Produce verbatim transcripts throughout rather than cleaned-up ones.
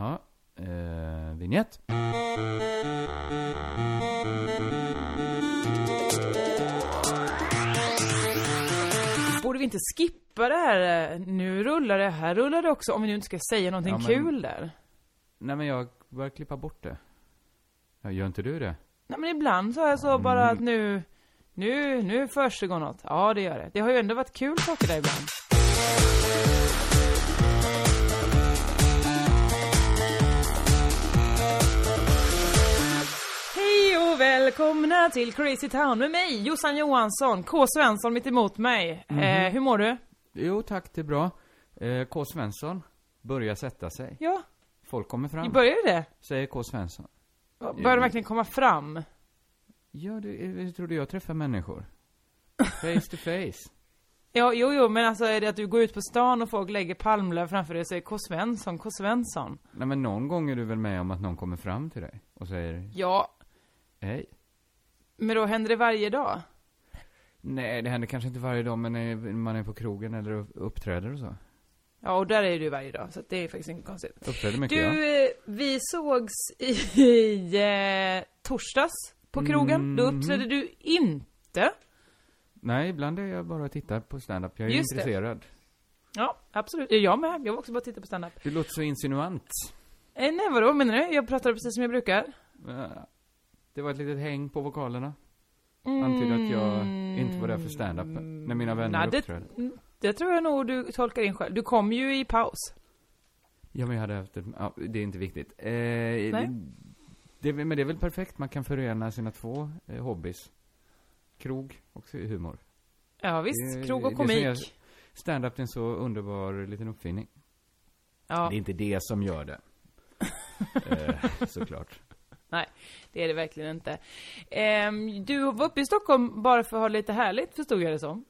Ja, eh, vignett. Borde vi inte skippa det här? Nu rullar det, här rullar det också. Om vi nu inte ska säga någonting ja, men, kul där. Nej, men jag börjar klippa bort det. Ja, gör inte du det? Nej, men ibland så är jag så mm. bara att nu... Nu, nu försiggår något. Ja, det gör det. Det har ju ändå varit kul saker där ibland. Hej och välkomna till Crazy Town med mig, Jossan Johansson. K. Svensson mitt emot mig. Mm-hmm. Eh, hur mår du? Jo, tack, det är bra. Eh, K. Svensson börjar sätta sig. Ja. Folk kommer fram. Vi börjar det? Säger K. Svensson. Börjar de verkligen komma fram? Ja, det, jag trodde jag träffar människor. Face to face. Ja, jo, jo, men alltså är det att du går ut på stan och folk lägger palmlöv framför dig och säger K. Svensson, K. Svensson. Nej, men någon gång är du väl med om att någon kommer fram till dig och säger... Ja. Hej. Men då händer det varje dag? Nej, det händer kanske inte varje dag, men när man är på krogen eller uppträder och så. Ja, och där är du varje dag, så det är faktiskt inte konstigt. Uppträder mycket, du, ja. Vi sågs i, i eh, torsdags på krogen. Mm. Då uppträdde du inte. Nej, ibland är jag bara och tittar på stand-up. Jag är Just intresserad. Det. Ja, absolut. Jag med. Jag var också bara titta på stand-up. Du låter så insinuant. Eh, nej, vadå menar du? Jag pratar precis som jag brukar. Det var ett litet häng på vokalerna. Mm. Antyder att jag inte var där för stand-up när mina vänner nej, uppträdde. Det, det tror jag nog du tolkar in själv. Du kom ju i paus. Ja, men jag hade haft ett... Ja, det är inte viktigt. Eh, nej. Det, men det är väl perfekt. Man kan förena sina två eh, hobbies. Krog och humor. Ja, visst. Det, Krog och komik. Stand-up är en så underbar liten uppfinning. Ja. Det är inte det som gör det. eh, såklart. Nej, det är det verkligen inte. Eh, du var uppe i Stockholm bara för att ha lite härligt, förstod jag det som.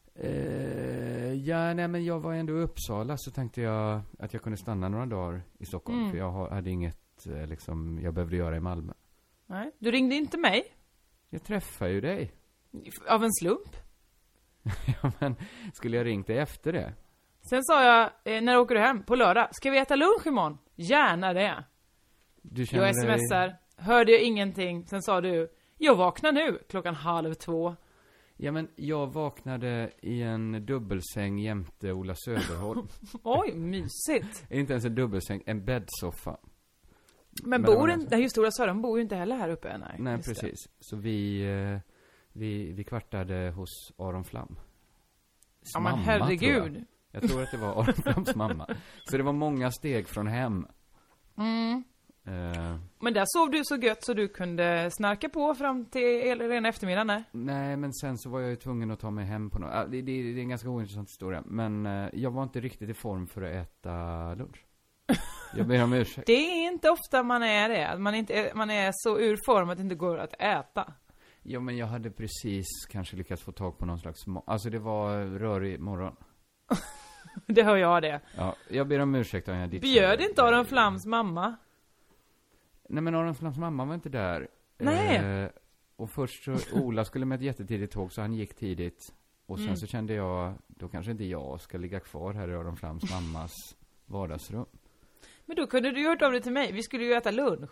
Eh, ja, nej, men jag var ändå i Uppsala, så tänkte jag att jag kunde stanna några dagar i Stockholm. Mm. För jag hade inget eh, liksom, jag behövde göra i Malmö. Nej, du ringde inte mig. Jag träffade ju dig. Av en slump? Ja, men skulle jag ringt dig efter det? Sen sa jag, eh, när åker du hem? På lördag. Ska vi äta lunch imorgon? Gärna det. Du känner jag smsar, dig... hörde jag ingenting. Sen sa du, jag vaknar nu klockan halv två. Ja, men jag vaknade i en dubbelsäng jämte Ola Söderholm. Oj, mysigt. Inte ens en dubbelsäng, en bäddsoffa. Men, men bor en, nej, just Ola Söderholm bor ju inte heller här uppe. Nej, nej precis. Det. Så vi, vi, vi kvartade hos Aron Flam. Ja, men herregud. Tror jag. jag tror att det var Aron Flams mamma. Så det var många steg från hem. Mm. Uh, men där sov du så gött så du kunde snarka på fram till redan eftermiddagen, nej? Nej, men sen så var jag ju tvungen att ta mig hem på något. Uh, det, det, det är en ganska ointressant historia. Men uh, jag var inte riktigt i form för att äta lunch. Jag ber om ursäkt. Det är inte ofta man är det. Man, inte, man är så ur form att det inte går att äta. Ja, men jag hade precis kanske lyckats få tag på någon slags... Ma- alltså det var rörig morgon. Det hör jag det. Ja, jag ber om ursäkt om jag ditchade. Bjöd inte Aron Flams mamma? Nej, men Aron Flams mamma var inte där. Nej. Eh, och först så, Ola skulle med ett jättetidigt tåg, så han gick tidigt. Och sen mm. så kände jag, då kanske inte jag ska ligga kvar här i Aron Flams mammas vardagsrum. Men då kunde du gjort av det till mig. Vi skulle ju äta lunch.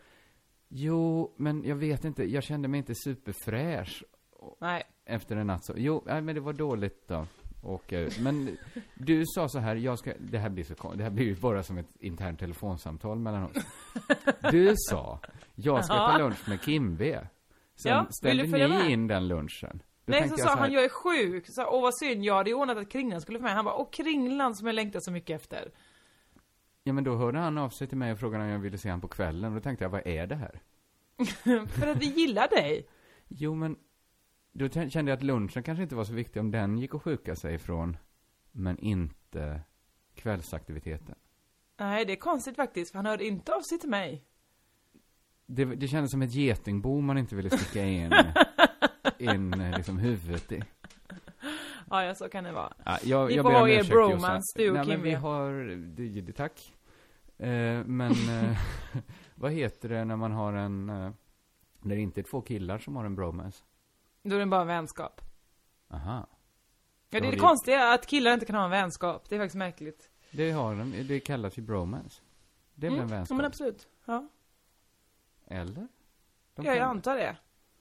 Jo, men jag vet inte. Jag kände mig inte superfräsch. Nej. Efter en natt så. Jo, nej, men det var dåligt då. Och, men du sa så här, jag ska, det här blir så det här blir ju bara som ett internt telefonsamtal mellan oss. Du sa, jag ska ta lunch med Kim B. Sen ja, ställde ni med? in den lunchen. Då nej, så sa så han, jag är sjuk. Så, åh vad synd, jag hade ordnat att Kringlan skulle få med. Han bara, åh Kringlan som jag längtar så mycket efter. Ja, men då hörde han av sig till mig och frågade om jag ville se han på kvällen. Och då tänkte jag, vad är det här? För att vi gillar dig. Jo, men då kände jag att lunchen kanske inte var så viktig om den gick att sjuka sig ifrån. Men inte kvällsaktiviteten. Nej, det är konstigt faktiskt. För han hörde inte av sig till mig. Det, det kändes som ett getingbo man inte ville sticka in, in liksom huvudet i. Ja, ja, så kan det vara. Ja, jag, vi jag får ha er bromance, du och Kim. Nej, men vi har... Det, det, tack. Eh, men eh, vad heter det när man har en... Eh, när det inte är två killar som har en bromance? Då är det bara en vänskap. Aha. Ja, det är det konstiga att killar inte kan ha en vänskap. Det är faktiskt märkligt. Det har de. Det kallas ju bromance. Det är väl en Mm, vänskap? men absolut. Ja, Eller? De ja jag kan- antar det.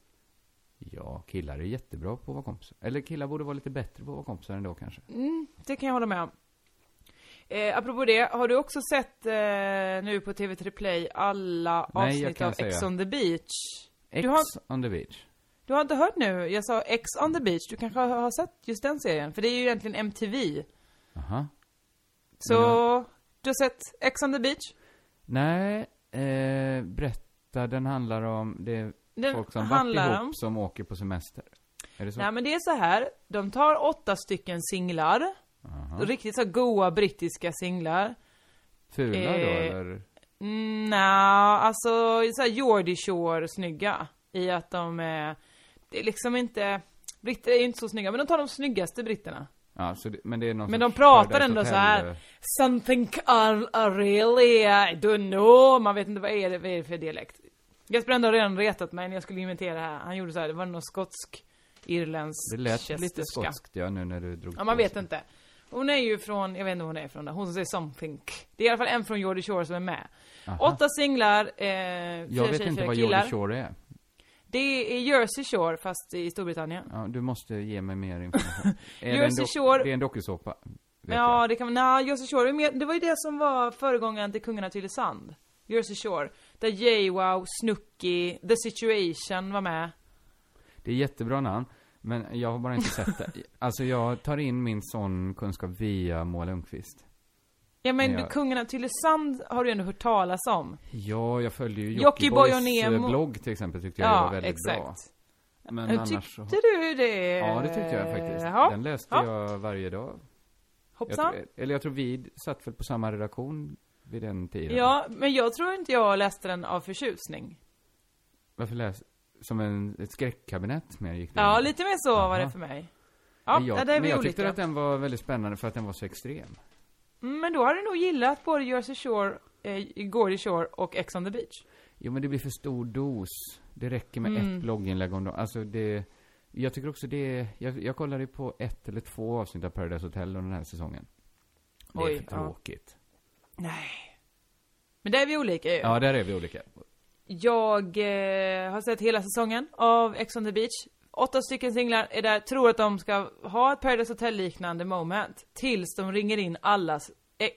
Ja, killar är jättebra på att vara kompisar. Eller killar borde vara lite bättre på att vara kompisar ändå kanske. Mm, det kan jag hålla med om. Eh, apropå det, har du också sett eh, nu på T V tre Play alla Nej, jag avsnitt kan av säga. Ex on the Beach? Ex Du har- on the beach. Du har inte hört nu, jag sa Ex on the Beach, du kanske har har sett just den serien, för det är ju egentligen M T V. Aha. Så, Men du har sett Ex on the Beach? Nej, eh, berätta, den handlar om, det är Den folk som varit handlar ihop om... som åker på semester. Är det så? Nej men det är så här, de tar åtta stycken singlar, Aha. riktigt så goa brittiska singlar. Fula då, Eh, eller? Mm, nej, alltså så här Geordie Shore snygga i att de är, det är liksom inte, britter är ju inte så snygga, men de tar de snyggaste britterna. Ja, så det, men det är någon Men sorts de pratar Paradise ändå Hotel, så här. eh, Something I, I really, I don't know. Man vet inte vad är det, vad är det för dialekt. Jesper ändå har redan retat mig när jag skulle inventera det här. Han gjorde så här, det var någon skotsk, irländsk Det lät lite chesterska. skotskt, ja, nu när du drog Ja, man på vet så. inte. Hon är ju från, jag vet inte var hon är från där. Hon som säger something. Det är i alla fall en från Geordie Shore som är med. Aha. Åtta singlar, eh, Jag fyra vet tjejer, inte fyra vad killar. Geordie Shore är. Det är Jersey Shore fast i Storbritannien. Ja, du måste ge mig mer information. Är det en Jersey dok- Shore- Det är en dokusåpa. vet Ja, jag. det kan man, nej, Jersey Shore, är mer- det var ju det som var föregångaren till Kungarna till Tylösand. Jersey Shore. Där J-Wow, Snooki, The Situation var med. Det är jättebra namn, men jag har bara inte sett det. Alltså jag tar in min sån kunskap via Moa Lundqvist. Ja men Men du, jag- Kungarna till Tylösand har du ändå hört talas om. Ja, jag följde ju Jockiboi och Jockibois Nemo. eh, blogg till exempel, tyckte jag Ja, var väldigt exakt. bra. Men Hur annars så... tyckte du det? Ja, det tyckte jag faktiskt. Ja, Den läste ja. jag varje dag. Jag hoppsan. tror, eller jag tror vi satt väl på samma redaktion vid den tiden. Ja, men jag tror inte jag läste den av förtjusning. Varför läste... Som en, ett skräckkabinett mer gick det. Ja, lite mer så var Aha. det för mig. Ja, men jag, ja, det är men vi jag olika. tyckte att den var väldigt spännande för att den var så extrem. Mm, men då har du nog gillat både Jersey Shore, eh, Geordie Shore och Ex on the Beach. Jo, men det blir för stor dos. Det räcker med Mm. ett blogginlägg om dagen. Alltså det... Jag tycker också det... Jag, jag kollade på ett eller två avsnitt av Paradise Hotel under den här säsongen. Det Oj, är för ja. tråkigt. Nej. Men där är vi olika ju. Ja, där är vi olika. Jag eh, har sett hela säsongen av Ex on the Beach. Åtta stycken singlar är där, tror att de ska ha ett Paradise Hotel-liknande moment. Tills de ringer in allas ex.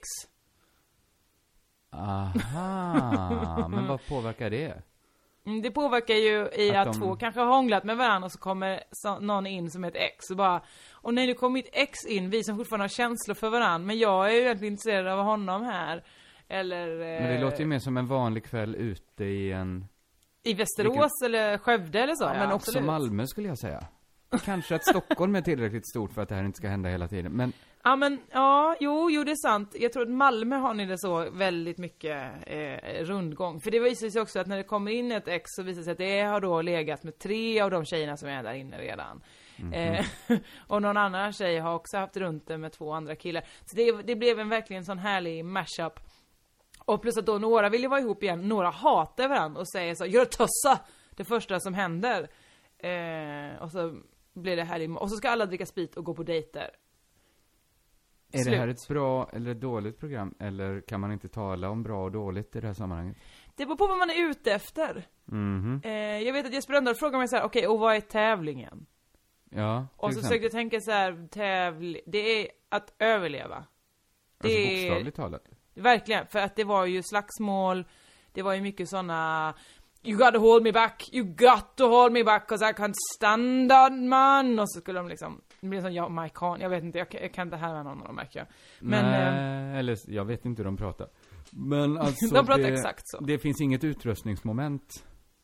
Aha, men vad påverkar det? Mm, det påverkar ju i att, Att de- två kanske har hånglat med varandra och så kommer så, någon in som ett ex och bara, och nej, nu kommer mitt ex in, vi som fortfarande har känslor för varandra, men jag är ju egentligen intresserad av honom här. Eller... Eh, Men det låter ju mer som en vanlig kväll ute i en... i Västerås eller Skövde eller så. Ja, men också absolut. Malmö skulle jag säga. Kanske att Stockholm är tillräckligt stort för att det här inte ska hända hela tiden. Men Ja men, ja, jo, jo det är sant. Jag tror att Malmö har ni det så väldigt mycket eh, rundgång. För det visar sig också att när det kommer in ett ex så visar det sig att det har då legat med tre av de tjejerna som är där inne redan. Mhm. Eh, och någon annan tjej har också haft runt det med två andra killar. Så det, det blev en verkligen sån härlig mashup. Och plus att då några vill ju vara ihop igen, några hatar varandra och säger så, gör tössa! Det första som händer. Eh, och så blir det här, och så ska alla dricka sprit och gå på dejter. är Slut. det här ett bra eller ett dåligt program? Eller kan man inte tala om bra och dåligt i det här sammanhanget? Det beror på vad man är ute efter. Mhm. Eh, jag vet att Jesper Rönndahl frågar mig så här: okej, okay, och vad är tävlingen? Ja, till Och så exempel. försökte jag tänka så här, tävling, det är att överleva. Det Alltså är, bokstavligt talat. verkligen, för att det var ju slagsmål, det var ju mycket såna, you gotta hold me back, you got to hold me back, 'cause I can't stand on man. Och så skulle de liksom, det blir en sån jamaican, jag vet inte, jag, jag kan inte härma någon av dem märker jag. Men Nej, eh, eller jag vet inte hur de pratar. Men alltså de pratar det, exakt så. det finns inget utrustningsmoment.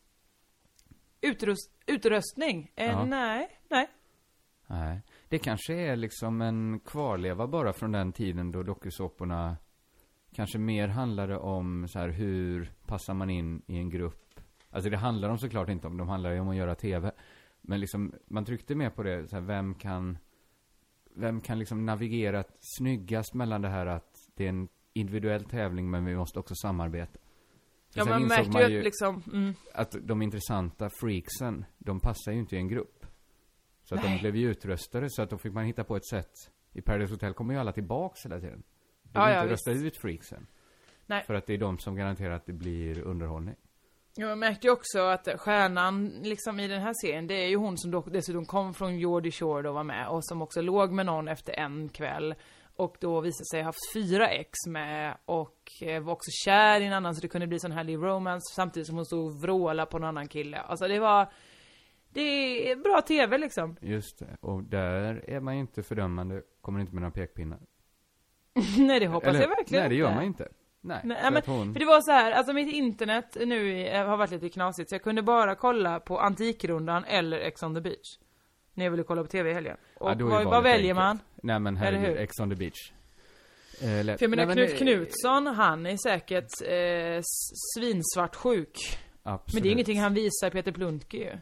Utrust, utrustning? Eh, Ja. Nej, nej. Nej. Det kanske är liksom en kvarleva bara från den tiden då dokusåporna kanske mer handlade om så här, hur passar man in i en grupp. Alltså det handlar de såklart inte om, de handlar ju om att göra tv. Men liksom, man tryckte mer på det, så här, vem kan vem kan liksom navigera snyggast mellan det här att det är en individuell tävling men vi måste också samarbeta. För Ja, sen man insåg märkte man ju att liksom, mm. att de intressanta freaksen, de passar ju inte i en grupp. Så att Nej. de blev ju utröstade, så att då fick man hitta på ett sätt. I Paradise Hotel kommer ju alla tillbaks hela tiden. De Ja, vill ja, inte rösta visst. ut freaksen. Nej. För att det är de som garanterar att det blir underhållning. Jag märkte ju också att stjärnan liksom i den här serien, det är ju hon som då, dessutom kom från Geordie Shore och var med. Och som också låg med någon efter en kväll. Och då visade sig ha haft fyra ex med. Och var också kär i en annan, så det kunde bli sån härlig romance. Samtidigt som hon stod och vrålade på en annan kille. Alltså det var... Det är bra tv liksom. Just det. Och där är man ju inte fördömande. Kommer inte med några pekpinnar. Nej, det hoppas Eller, jag verkligen Nej, det gör inte. man inte. Nej, Nej för, men, att hon... för det var så här, alltså mitt internet nu har varit lite knasigt. Så jag kunde bara kolla på Antikrundan eller Ex on the Beach. När jag ville kolla på tv i helgen. Och Ja, då är vad, valet vad väljer enkelt. man? Nej men Eller herregud, hur? Ex on the Beach. Eh, lätt. För jag menar, Nej, Knut men, Knutsson, han är säkert eh, svinsvart sjuk. Absolut. Men det är ingenting han visar Peter Plundke ju.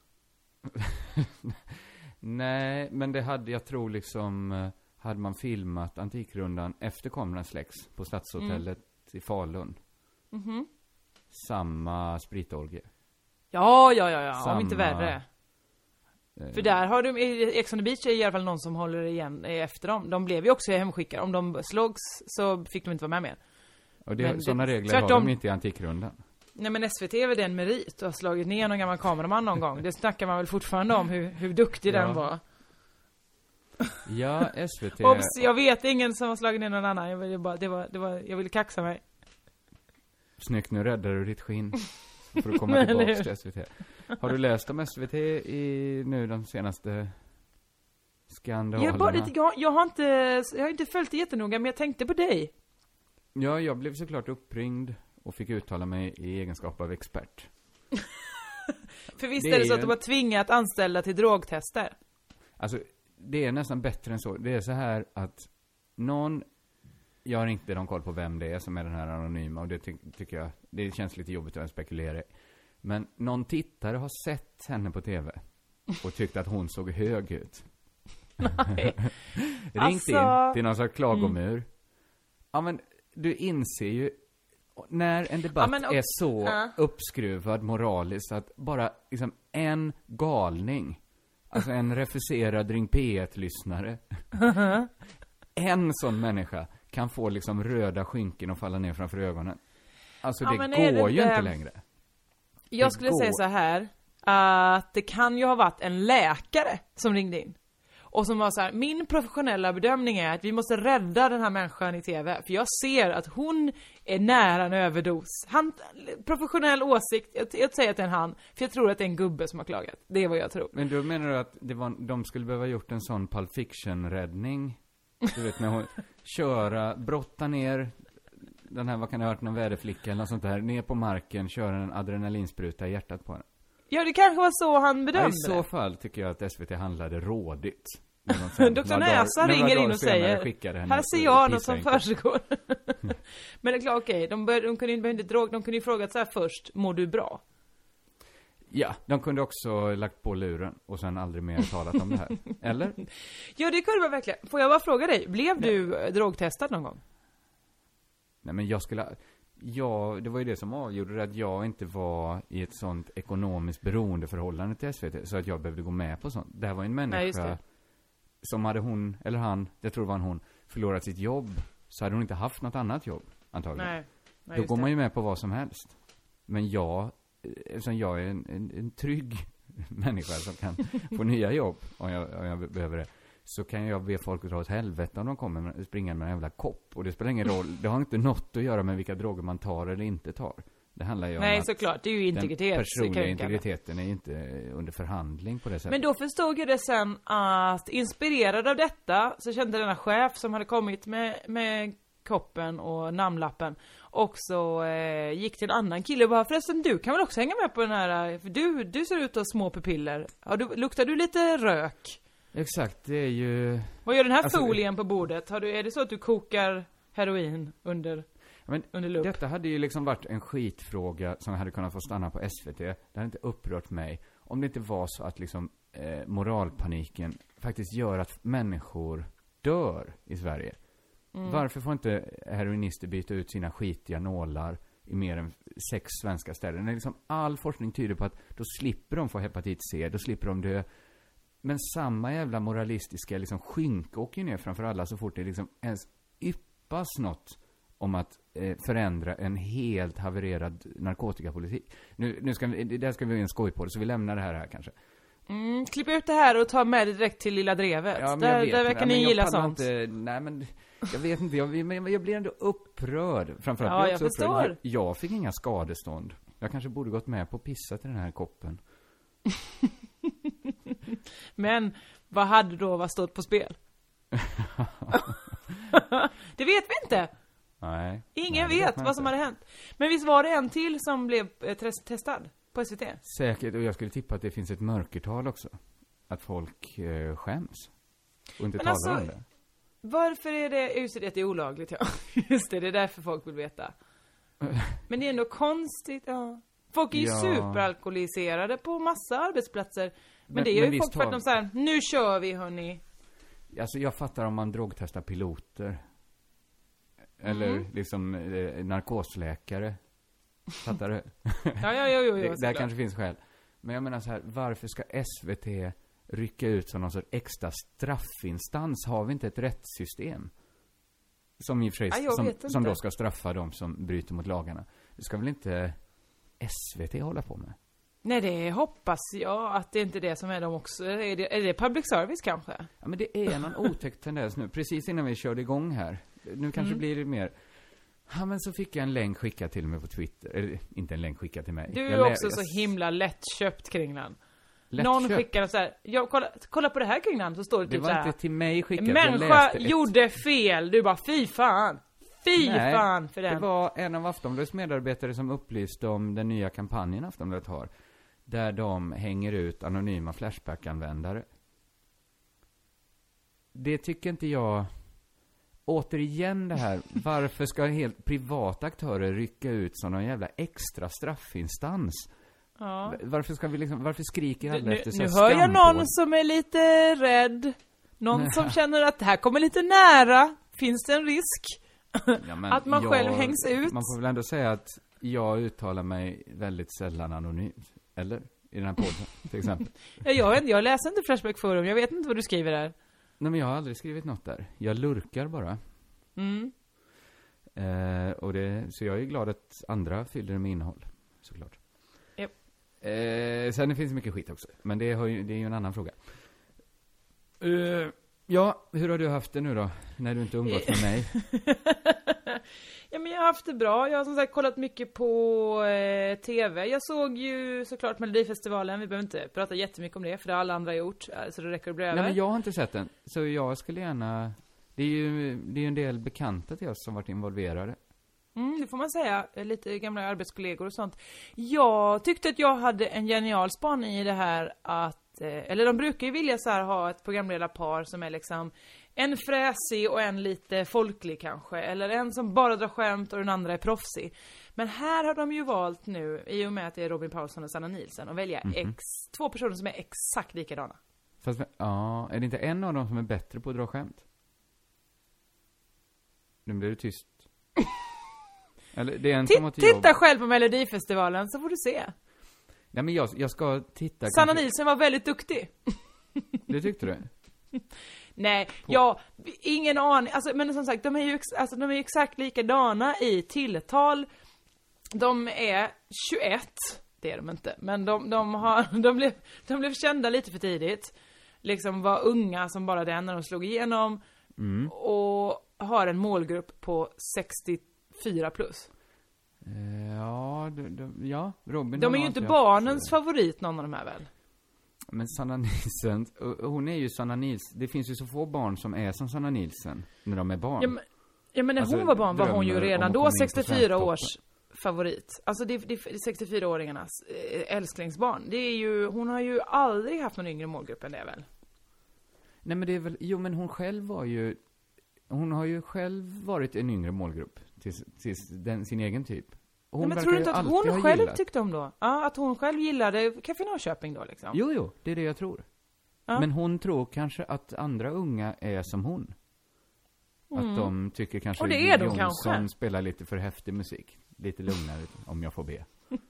Nej, men det hade, jag tror liksom, eh, hade man filmat Antikrundan efter kameran släcks på Stadshotellet mm. i Falun. Mhm. Samma spritorgie. Ja, ja, ja, ja. Samma, om inte värre. Eh, För där har du, i Ex on the Beach är i alla fall någon som håller igen efter dem. De blev ju också hemskickade. Om de slogs så fick de inte vara med mer. och det, men sådana det- regler tvärtom- har de inte i Antikrundan. Nej men S V T är väl den merit och har slagit ner någon gammal kameraman någon gång. Det snackar man väl fortfarande om hur, hur duktig Ja. den var. Ja, S V T. Ops, jag vet ingen som har slagit ner någon annan. Jag ville bara, det var, det var, jag ville kaxa mig. Snyggt, nu räddar du ditt skinn. Så får du komma Eller tillbaka hur? till S V T. Har du läst om S V T i nu de senaste skandalerna? Jag, bara lite, jag, jag har inte, jag har inte följt det jättenoga, men jag tänkte på dig. Ja, jag blev såklart uppringd och fick uttala mig i egenskap av expert. För visst Det är det är så att ju de har tvingat anställda till drogtester? Alltså, det är nästan bättre än så. Det är så här att någon, jag har inte någon koll på vem det är som är den här anonyma, och det ty- tycker jag, det känns lite jobbigt att spekulera i. Men någon tittare har sett henne på tv och tyckte att hon såg hög ut. Nej. Ringt Alltså- in till någon slags klagomur. Ja, men du inser ju, när en debatt Ja, men och- är så ja. uppskruvad moraliskt att bara liksom en galning, alltså en refuserad Ring P ett-lyssnare, en sån människa kan få liksom röda skynken och falla ner framför ögonen. Alltså Ja, det men är det går ju inte- inte längre. Jag Det skulle går. säga så här, att det kan ju ha varit en läkare som ringde in. Och som var så här, min professionella bedömning är att vi måste rädda den här människan i tv. För jag ser att hon är nära en överdos. Han, professionell åsikt, jag, jag säger att det är en han. För jag tror att det är en gubbe som har klagat. Det är vad jag tror. Men då menar du att det var, de skulle behöva gjort en sån Pulp Fiction-räddning? Du vet, när hon köra, brotta ner den här, vad kan det ha varit, någon väderflicka eller något sånt där, ner på marken, köra en adrenalinspruta i hjärtat på henne. Ja, det kanske var så han Ja, bedömde i så det. fall tycker jag att S V T handlade rådigt. När de sen doktor några dagar- Näsa några ringer dagar in och senare säger, skickade henne här ser ett jag något som pissregn. försiggår. Men det är klart, okej, de, bör, de kunde ju inte drog, de kunde ju frågat så här först, mår du bra? Ja, de kunde också lagt på luren och sen aldrig mer talat om det här. Eller? Ja, det kunde man verkligen. Får jag bara fråga dig, blev du eh, drogtestad någon gång? Nej, men jag skulle... Ja, det var ju det som avgjorde det, att jag inte var i ett sånt ekonomiskt beroendeförhållande till S V T, så att jag behövde gå med på sånt. Det här var en Nej, just människa det. som hade hon, eller han, jag tror det var en hon, förlorat sitt jobb, så hade hon inte haft något annat jobb, antagligen. Nej. Nej, Då just går det. man ju med på vad som helst. Men jag, eftersom jag är en, en, en trygg människa som kan få nya jobb om jag, om jag behöver det, så kan jag be folk att dra åt helvete om de kommer med, springa med en jävla kopp. Och det spelar ingen roll, det har inte något att göra med vilka droger man tar eller inte tar. Det handlar ju om Nej, att såklart. Det är ju den integritet. personliga integriteten är ju inte under förhandling på det sättet. Men då förstod jag det sen att inspirerad av detta så kände denna chef som hade kommit med, med koppen och namnlappen också eh, gick till en annan kille och bara, förresten du kan väl också hänga med på den här, för du, du ser ut att ha små pupiller. Har du, luktar du lite rök? Exakt, det är ju... Vad gör den här Alltså- folien på bordet? Har du, är det så att du kokar heroin under, Men under lupp? detta hade ju liksom varit en skitfråga som hade kunnat få stanna på S V T. Det hade inte upprört mig. Om det inte var så att liksom eh, moralpaniken faktiskt gör att människor dör i Sverige. Mm. Varför får inte heroinister byta ut sina skitiga nålar i mer än sex svenska städer? När liksom all forskning tyder på att då slipper de få hepatit C, då slipper de dö. Men samma jävla moralistiska liksom skynke åker ju ner framför alla så fort det liksom ens yppas något om att eh, förändra en helt havererad narkotikapolitik. Nu, nu ska vi, det där ska vi ha en skoj på det, så vi lämnar det här här kanske. Mm, klipp ut det här och ta med det direkt till Lilla Drevet. Ja, men där jag vet, där verkar men, ni men gilla jag pallar sånt. Inte, nej, men jag vet inte. Jag, men jag blir ändå upprörd. Framförallt Ja, blir jag också upprörd. förstår. Jag, jag fick inga skadestånd. Jag kanske borde gått med på att pissa till den här koppen. Men vad hade då vad stått på spel? Det vet vi inte. Nej. Ingen nej, vet vad som hade hänt. Men visst var det en till som blev eh, test- testad på S V T? Säkert, och jag skulle tippa att det finns ett mörkertal också. Att folk eh, skäms. Och inte Men talar alltså, om det. Varför är det, just det, det är olagligt, ja. Just det, det är därför folk vill veta. Men det är ändå konstigt, ja. Folk är ju Ja. superalkoholiserade på massa arbetsplatser. Men, Men- det är men ju visst folk för att har- de säger, nu kör vi hörni. Alltså jag fattar om man drogtestar piloter. Eller Mm. liksom eh, narkosläkare. Fattar du? Ja, ja, ja, ja, det, ja där såklart. kanske finns skäl. Men jag menar så här, varför ska S V T rycka ut som någon sorts extra straffinstans? Har vi inte ett rättssystem? Som i och för sig, Ja, jag som, vet inte. som då ska straffa de som bryter mot lagarna. Det ska väl inte S V T hålla på med? Nej, det hoppas jag att det inte är det som är de också. Är det, är det public service kanske? Ja, men det är någon otäck tendens nu. Precis innan vi körde igång här. Nu kanske Mm. blir det mer. Ja, men så fick jag en länk skickad till mig på Twitter. Eller inte en länk skickad till mig. Du Jag är lä- också jag så himla lättköpt kring den. lättköpt. Någon skickar så här, jag, kolla, kolla på det här kring den, så står det Det typ så var här. inte till mig skickat. En jag människa läste ett- gjorde fel. Du bara, fy fan. Fy Nej, fan för den. Det var en av Aftonbladets medarbetare som upplyste om den nya kampanjen Aftonbladet har. Där de hänger ut anonyma Flashback-användare. Det tycker inte jag... Återigen det här, varför ska helt privata aktörer rycka ut som någon jävla extra straffinstans? Ja. Varför ska vi liksom, varför skriker alla Nu, efter så nu här hör jag skampål? någon som är lite rädd. Någon Nej. som känner att det här kommer lite nära. Finns det en risk? Ja, men att man jag- själv hängs ut? Man får väl ändå säga att jag uttalar mig väldigt sällan anonymt. Eller? I den här podden, till exempel. Ja, jag, vet inte, jag läser inte Flashback Forum. Jag vet inte vad du skriver där. Nej, men jag har aldrig skrivit något där. Jag lurkar bara. Mm. Eh, och det, så jag är glad att andra fyller det med innehåll, såklart. Japp. Eh, sen det finns mycket skit också. Men det, har ju, det är ju en annan fråga. Eh, ja, hur har du haft det nu då? När du inte umgått med mig? Ja, men jag har haft det bra. Jag har som sagt kollat mycket på eh, tv. Jag såg ju såklart Melodifestivalen. Vi behöver inte prata jättemycket om det, för det har alla andra gjort. eh, Så det räcker att bli över. Nej, men jag har inte sett den. Så jag skulle gärna... Det är ju det är ju en del bekanta till oss som varit involverade. Mm, det får man säga. Lite gamla arbetskollegor och sånt. Jag tyckte att jag hade en genial spaning i det här att, eh, eller de brukar ju vilja så här ha ett programledarpar som är liksom en fräsig och en lite folklig kanske. Eller en som bara drar skämt och den andra är proffsig. Men här har de ju valt nu, i och med att det är Robin Paulsson och Sanna Nielsen, att välja Mhm. ex, två personer som är exakt likadana. Fast, ja, är det inte en av dem som är bättre på att dra skämt? Nu blir det tyst. Eller det är en som har Titt, till jobb. titta själv på Melodifestivalen så får du se. Nej, men jag, jag ska titta. Sanna kanske- Nielsen var väldigt duktig. Det tyckte du? Nej, ja, ingen aning. Alltså, men som sagt, de är ju ex- alltså, de är ju exakt likadana i tilltal. De är tjugoett, det är de inte. Men de, de, har, de, blev, de blev kända lite för tidigt. Liksom var unga som bara den när de slog igenom. Mm. Och har en målgrupp på sextiofyra plus. Eh, ja, de, de, ja, Robin. De har är ju nog inte haft- barnens favorit, någon av de här väl? Men Sanna Nielsen, och hon är ju Sanna Nielsen. Det finns ju så få barn som är som Sanna Nielsen när de är barn. Ja, men, ja, men när Alltså, hon var barn var hon ju drömmer om redan att då komma in på sextiofyra Svensktoppen. års favorit. Alltså det, det är sextiofyra-åringarnas eh, älsklingsbarn. Det är ju, hon har ju aldrig haft någon yngre målgrupp än det väl? Nej, men det är väl, jo men hon själv var ju, hon har ju själv varit en yngre målgrupp till, till den, sin egen typ. Och Nej, men verkar tror du ju inte att alltid hon ha själv gillat- tyckte om då? Ja, att hon själv gillade Café Norrköping då liksom? Jo, jo, det är det jag tror. Ja. Men hon tror kanske att andra unga är som hon. Mm. Att de tycker kanske Och det är de Jonsson kanske. spelar lite för häftig musik. Lite lugnare, om jag får be.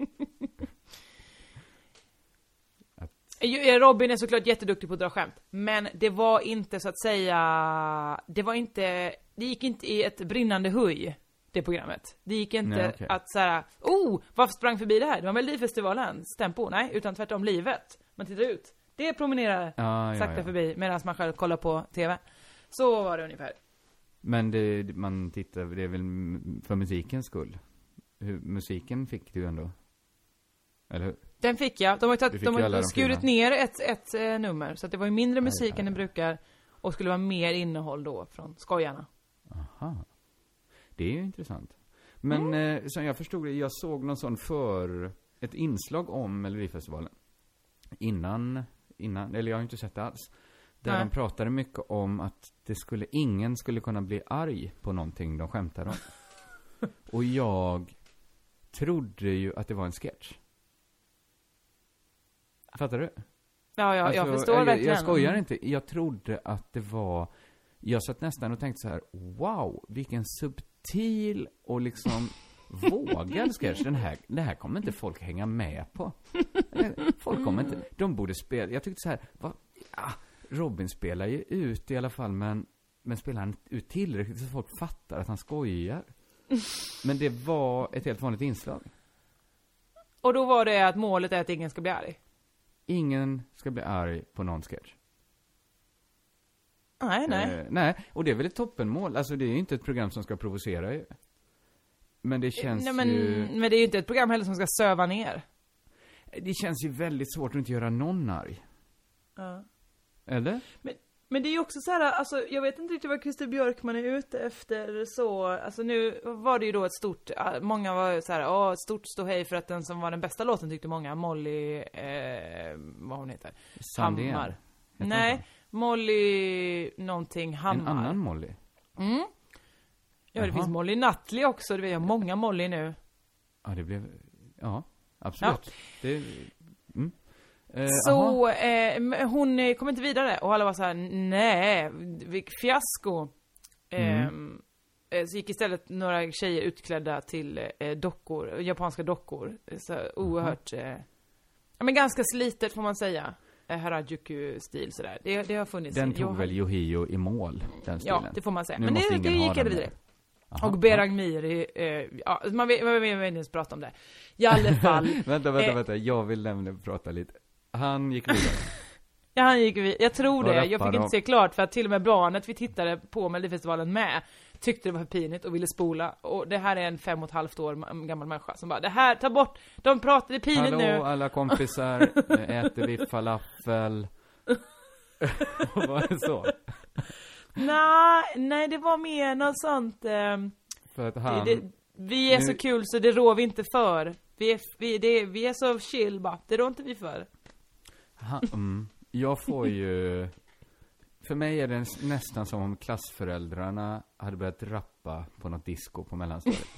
Ju- Robin är såklart jätteduktig på att dra skämt. Men det var inte så att säga, det var inte, det gick inte i ett brinnande huj. det programmet. Det gick inte Nej, okay. att så här, oh, varför sprang förbi det här? Det var Melodifestivalens tempo. Nej, utan tvärtom livet. Man tittar ut. Det promenerar ah, sakta ja, ja. förbi medan man själv kollar på tv. Så var det ungefär. Men det, man tittar, det är väl för musikens skull. Hur, musiken fick du ändå. Eller hur? Den fick jag. De har, tagit, de har de skurit fina. ner ett, ett eh, nummer. Så att det var ju mindre musik aj, än det aj. brukar. Och skulle vara mer innehåll då från skojarna. Aha. Det är ju intressant. Men mm. eh, som jag förstod det, jag såg någon sån för ett inslag om Melodifestivalen. Innan, innan, eller jag har inte sett det alls. Där Nej. de pratade mycket om att det skulle, ingen skulle kunna bli arg på någonting de skämtade om. Och jag trodde ju att det var en sketch. Fattar du? Ja, jag, alltså, jag förstår jag, verkligen. Jag skojar inte. Jag trodde att det var... Jag satt nästan och tänkte så här: wow, vilken subtil och liksom vågad sketch. Den här, det här kommer inte folk hänga med på. Folk kommer inte... De borde spela... Jag tyckte så här... Vad, ja, Robin spelar ju ut i alla fall, men, men spelar han ut tillräckligt så folk fattar att han skojar. Men det var ett helt vanligt inslag. Och då var det att målet är att ingen ska bli arg. Ingen ska bli arg på någon sketch. Nej, nej. Eh, nej, och det är väl ett toppenmål. Alltså det är ju inte ett program som ska provocera ju. Men det känns nej, men, ju... men det är ju inte ett program heller som ska söva ner. Det känns ju väldigt svårt att inte göra någon arg. Ja. Eller? Men, men det är ju också så här, alltså jag vet inte riktigt vad Christer Björkman är ute efter så, alltså nu var det ju då ett stort, många var så här, åh, ett stort ståhej för att den som var den bästa låten tyckte många, Molly, eh, vad hon heter? Sandén. Hammar. Nej, Molly någonting Hammar. En annan Molly? Mm. Ja, det Jaha. finns Molly Nutley också, det vet jag, många Molly nu. Ja, det blev, ja, absolut. Ja. Det, mm. Eh, så eh, hon kom inte vidare och alla var så här: nej, vilket fiasko. Mm. Eh, så gick istället några tjejer utklädda till eh, dockor, japanska dockor. Så oerhört, eh, ja men ganska slitet får man säga. Eh, Harajuku-stil sådär. Det, det har funnits. Den tog jag, väl Yohio i mål, den stilen. Ja, det får man säga. Nu men måste det, ingen det ha gick den det vidare. Aha, och Berang Miri, eh, ja, man vill, man vill, man vill inte prata om det. I alla fall. vänta, vänta, eh, vänta. Jag vill nämligen prata lite. Han gick vidare. Ja, han gick vi. Jag tror det. Jag fick om. inte se klart för att till och med barnet vi tittade på Melodifestivalen med tyckte det var för pinigt och ville spola. Och det här är en fem och ett halvt år gammal människa som bara, det här, ta bort. De pratar, det är pinigt Hallå, nu. Hallå alla kompisar, äter vi falafel? Var det så? Nej, nej det var mer något sånt. Eh, För att han... det, det, vi är nu... så kul så det rår vi inte för. Vi är, vi, det, vi är så chill bara, det rår inte vi för. Han, mm, jag får ju... För mig är det nästan som om klassföräldrarna hade börjat rappa på något disco på mellanstadiet.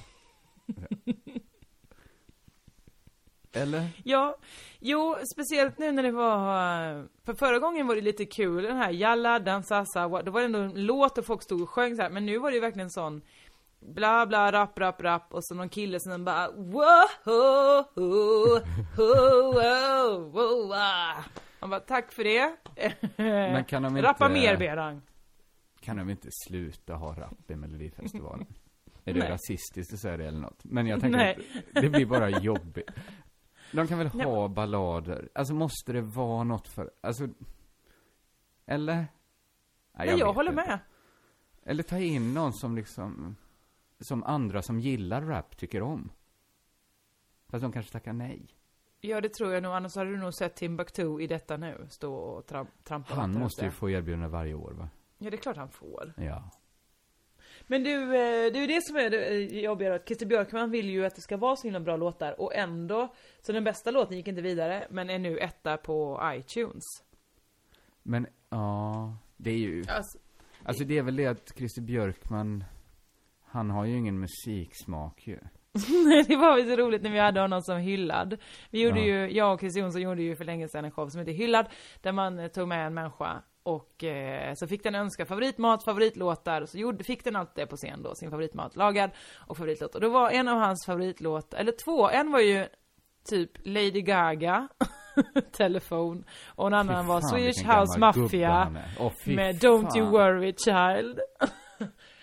Eller? Ja, jo, speciellt nu när det var... För förra gången var det lite kul, den här Jalla, Dansasa, då var det ändå en låt och folk stod och sjöng så här. Men nu var det ju verkligen sån bla bla, rap, rap, rap. Och så någon kille som bara wow, ho, ho, ho, ho, ho, ho. Han bara, tack för det. Men kan de inte... Rappa mer, Berang. Kan de inte sluta ha rap i Melodifestivalen? Är det Nej. rasistiskt att säga det eller något? Men jag tänker Nej. att det blir bara jobbigt. De kan väl Nej. ha ballader? Alltså måste det vara något för... Alltså... Eller? Nej, jag, jag vet håller inte. med. Eller ta in någon som liksom... Som andra som gillar rap tycker om. Fast de kanske tackar nej. Ja, det tror jag nog. Annars hade du nog sett Timbuktu i detta nu. Stå och tramp, trampa. Han vatten måste ju ute. få erbjudande varje år, va? Ja, det är klart han får. Ja. Men du, eh, det är ju det som är det jobbiga. Att Christer Björkman vill ju att det ska vara så himla bra låtar. Och ändå, så den bästa låten gick inte vidare. Men är nu etta på iTunes. Men, ja... Det är ju... Alltså, Alltså det är väl det att Christer Björkman... Han har ju ingen musiksmak ju. det var ju så roligt när vi hade honom som hyllad. Vi gjorde Ja. ju, jag och Christer Jonsson gjorde ju för länge sedan en show som heter Hyllad. Där man eh, tog med en människa. Och eh, så fick den önska favoritmat, favoritlåtar. Så gjorde, fick den allt det på scen då. Sin favoritmat lagad och favoritlåt. Och då var en av hans favoritlåt, eller två. En var ju typ Lady Gaga. Telefon. Och en annan Fy var fan, Swedish vilken House gammal gubbe Mafia. han är. Åh, fy med Don't fan. You Worry Child.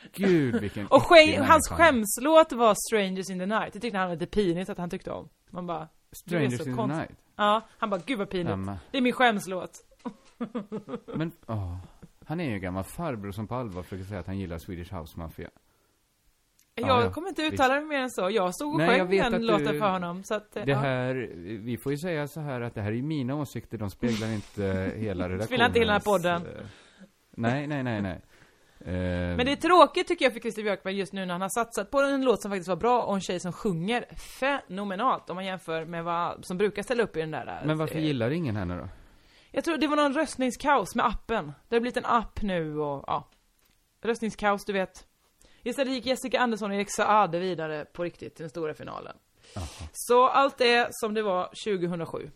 Gud, vilken... Och skäm, hans skämslåt var Strangers in the Night. Det tyckte han var lite pinigt att han tyckte om. Man bara... Strangers in konst... the Night? Ja, han bara, gud vad pinigt. Amma. Det är min skämslåt. Men, åh. Han är ju en gammal farbror som på allvar försöker säga att han gillar Swedish House Mafia. Jag ja, ja. kommer inte uttala mig mer än så. Jag stod och Nej, sjöng den du, låten för honom. Så att, det ja. här, vi får ju säga så här att det här är ju mina åsikter. De speglar inte hela redaktionen. Spelar inte hela den här podden. Uh, nej, nej, nej, nej. Uh, Men det är tråkigt tycker jag för Christer Björkman just nu när han har satsat på en låt som faktiskt var bra och en tjej som sjunger fenomenalt om man jämför med vad som brukar ställa upp i den där. där. Men varför gillar ingen henne då? Jag tror det var någon röstningskaos med appen. Det har blivit en app nu och ja. Röstningskaos, du vet. Istället gick Jessica Andersson och Erik Saade vidare på riktigt till den stora finalen. Aha. Så allt är som det var tjugohundrasju.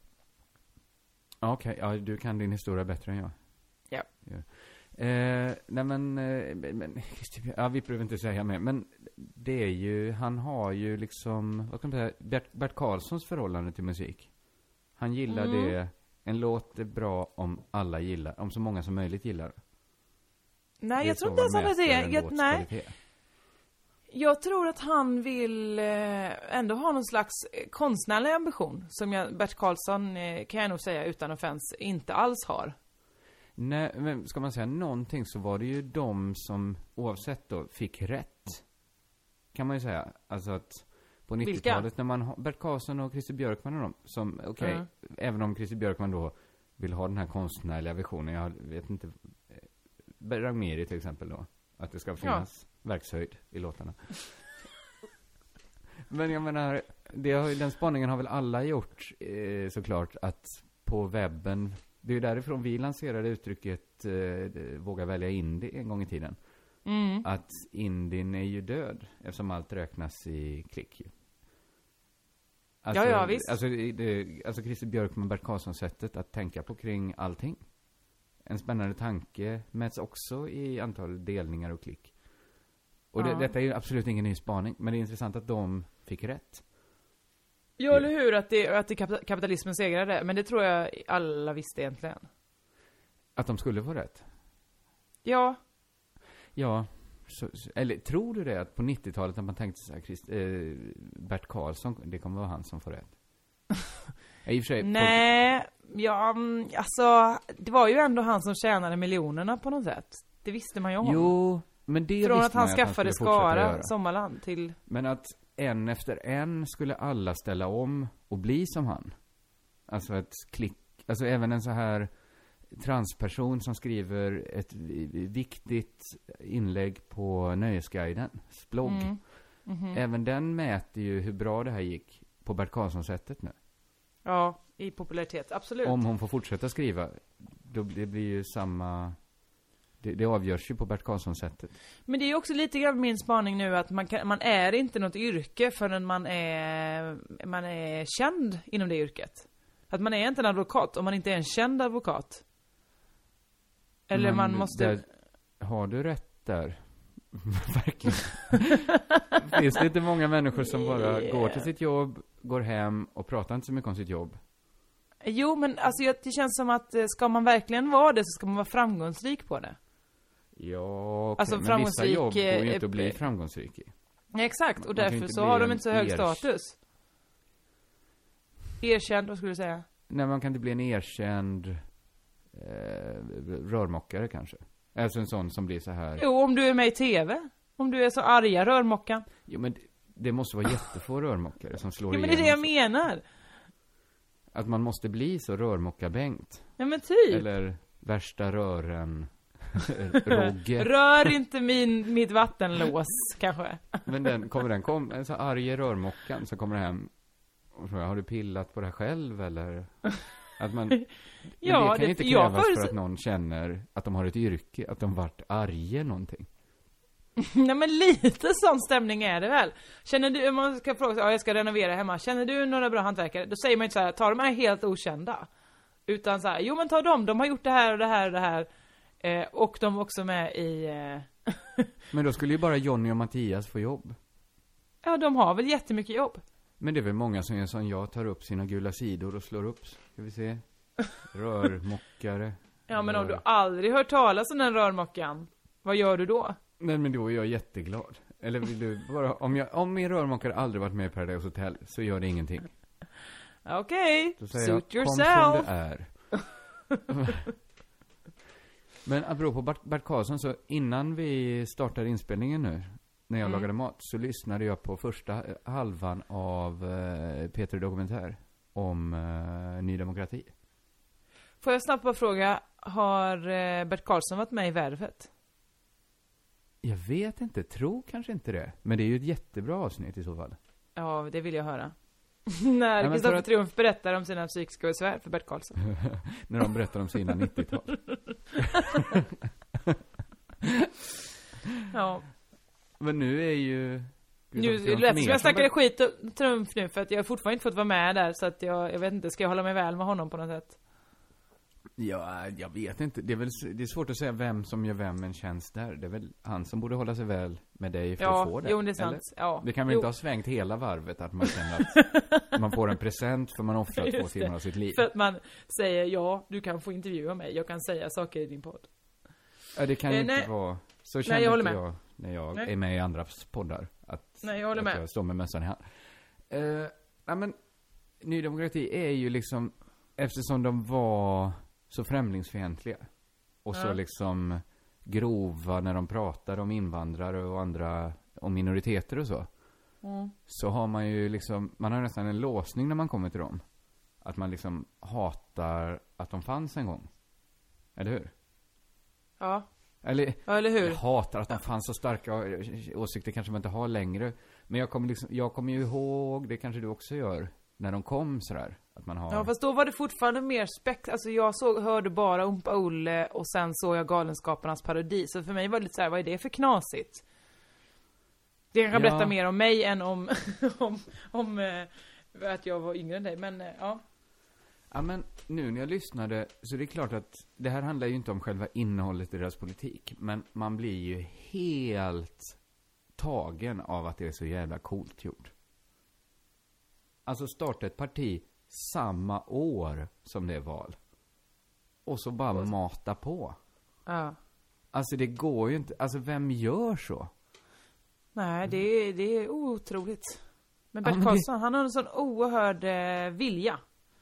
Okej, okay, ja, du kan din historia bättre än jag. Ja. ja. Eh, nej men, eh, men ja, vi behöver inte säga mer. Men det är ju, han har ju liksom, vad kan man säga, Bert, Bert Karlssons förhållande till musik. Han gillar mm. det, en låt är bra om alla gillar, om så många som möjligt gillar. Nej, jag tror inte ens att det är jag, nej. Kvalitet. Jag tror att han vill eh, ändå ha någon slags konstnärlig ambition som jag, Bert Karlsson eh, kan jag nog säga utan offens inte alls har. Nej, men ska man säga någonting så var det ju de som oavsett då fick rätt. Kan man ju säga. Alltså att på nittiotalet när man har Bert Karlsson och Christer Björkman och dem som, okej, okay, mm. även om Christer Björkman då vill ha den här konstnärliga visionen, jag vet inte, Ragmeri till exempel då, att det ska finnas ja. verkshöjd i låtarna. Men jag menar, det har, den spaningen har väl alla gjort eh, såklart, att på webben, det är ju därifrån vi lanserade uttrycket eh, våga välja indie en gång i tiden. Mm. Att indien är ju död eftersom allt räknas i klick ju. Alltså, ja, ja, visst. Alltså, det, alltså Christer Björkman, Bert Karlsson sättet att tänka på kring allting. En spännande tanke mäts också i antal delningar och klick. Och ja. det, detta är ju absolut ingen ny spaning, men det är intressant att de fick rätt. Ja, eller hur? Att, det, att det kapitalismen segrade. Men det tror jag alla visste egentligen. Att de skulle få rätt? Ja. Ja. Så, eller tror du det att på nittiotalet när man tänkte så här, Christ, eh, Bert Karlsson, det kommer vara han som får rätt? I och för sig, nej, på... ja, alltså det var ju ändå han som tjänade miljonerna på något sätt. Det visste man ju om. Jo, men det från visste att han man skaffade att han Skara Sommarland till... Men att en efter en skulle alla ställa om och bli som han. Alltså ett klick, alltså även en så här transperson som skriver ett viktigt inlägg på Nöjesguidens blogg. Mm. Mm-hmm. Även den mäter ju hur bra det här gick på Bert Karlsson-sättet nu. Ja, i popularitet, absolut. Om hon får fortsätta skriva, då det blir ju samma... Det, det avgörs ju på Bert Karlsson-sättet. Men det är också lite grann min spaning nu att man, kan, man är inte något yrke förrän man är, man är känd inom det yrket. Att man är inte en advokat om man inte är en känd advokat. Eller men man måste... Där, har du rätt där? Verkligen. Finns det inte många människor som bara yeah. går till sitt jobb, går hem och pratar inte så mycket om sitt jobb? Jo, men alltså det känns som att ska man verkligen vara det så ska man vara framgångsrik på det. Ja, okay. Alltså, men vissa jobb går ju inte att bli framgångsrik i. Ja, exakt, och därför så har de inte så hög er... status. Erkänd, vad skulle du säga? Nej, man kan inte bli en erkänd eh, rörmokare kanske. Alltså en sån som blir så här. Jo, om du är med i tv. Om du är så arga rörmockan. Jo, men det, det måste vara jättefå rörmokare som slår igenom. Ja, men det är det jag menar. Att man måste bli så rörmockarbänkt. Ja, men typ. Eller värsta rören Rogge. Rör inte min, mitt vattenlås, kanske. Men den, kommer den kom, en så arg rörmockan som kommer hem och frågar, har du pillat på det här själv eller? Att man, ja, det kan det, inte krävas för, för att någon känner att de har ett yrke, att de varit arga någonting. Nej, men lite sån stämning är det väl. Känner du, om man ska fråga, ja, jag ska renovera hemma. Känner du några bra hantverkare? Då säger man inte så här, ta de här helt okända. Utan så här, jo men ta dem, de har gjort det här och det här och det här. Eh, och de är också med i... Eh... Men då skulle ju bara Johnny och Mattias få jobb. Ja, de har väl jättemycket jobb. Men det är väl många som är som jag, tar upp sina gula sidor och slår upp. Ska vi se. Rörmockare. Ja, men rör. om du aldrig hört talas om den rörmockan, vad gör du då? Nej, men då är jag jätteglad. Eller vill du bara, om, jag, om min rörmokare aldrig varit med i Paradise Hotel så gör det ingenting. Okej, Då säger suit jag, yourself. kom som du är. Men apropå Bert, Bert Karlsson, så innan vi startade inspelningen nu, när jag Mm. lagade mat, så lyssnade jag på första halvan av eh, Peter Dokumentär om eh, Ny Demokrati. Får jag snabbt bara fråga, har eh, Bert Karlsson varit med i Värvet? Jag vet inte, tror kanske inte det. Men det är ju ett jättebra avsnitt i så fall. Ja, det vill jag höra. När men Kristoffer för att- Triumf berättar om sina psykiska besvär för Bert Karlsson. När de berättar om sina nittiotal. Ja. Men nu är ju... Nu det lät som jag snackade skit och Trump nu för att jag har fortfarande inte fått vara med där, så att jag, jag vet inte, ska jag hålla mig väl med honom på något sätt? Ja, jag vet inte. Det är väl det är svårt att säga vem som gör vem en tjänst där. Det är väl han som borde hålla sig väl med dig för Ja, att få det. jo, det är sant. eller? Ja. Det kan väl Jo. inte ha svängt hela varvet att man känner att man får en present för man offrat två Just det. timmar av sitt liv. För att man säger ja, du kan få intervjua mig, jag kan säga saker i din podd. Ja, det kan ju Eh, inte nej. vara... Så känner jag håller inte med. jag när jag Nej. är med i andras poddar. Att, Nej, jag håller att med. jag står med mössan i hand. Uh, ja, men Ny Demokrati är ju liksom, eftersom de var så främlingsfientliga och så Ja. liksom grova när de pratade om invandrare och andra, om minoriteter och så. Mm. Så har man ju liksom, man har nästan en låsning när man kommer till dem. Att man liksom hatar att de fanns en gång. Eller hur? Ja, Eller, ja eller hur? jag hatar att de fanns så starka åsikter kanske man inte har längre. Men jag kommer liksom, jag kommer ju ihåg, det kanske du också gör, när de kom sådär. Att man har... Ja, fast då var det fortfarande mer spekt. Alltså jag såg, hörde bara Umpa Olle och sen såg jag Galenskaparnas parodi. Så för mig var det lite så här, vad är det för knasigt? Det kan Ja. berätta mer om mig än om, om, om eh, att jag var yngre än dig. Men eh, ja. Ja, men nu när jag lyssnade, så det är klart att det här handlar ju inte om själva innehållet i deras politik. Men man blir ju helt tagen av att det är så jävla coolt gjort. Alltså starta ett parti samma år som det är val. Och så bara mata på. Ja. Alltså det går ju inte, alltså vem gör så? Nej, det är, det är otroligt. Men Bert Ja, men det- Karlsson, han har en sån oerhörd eh, vilja.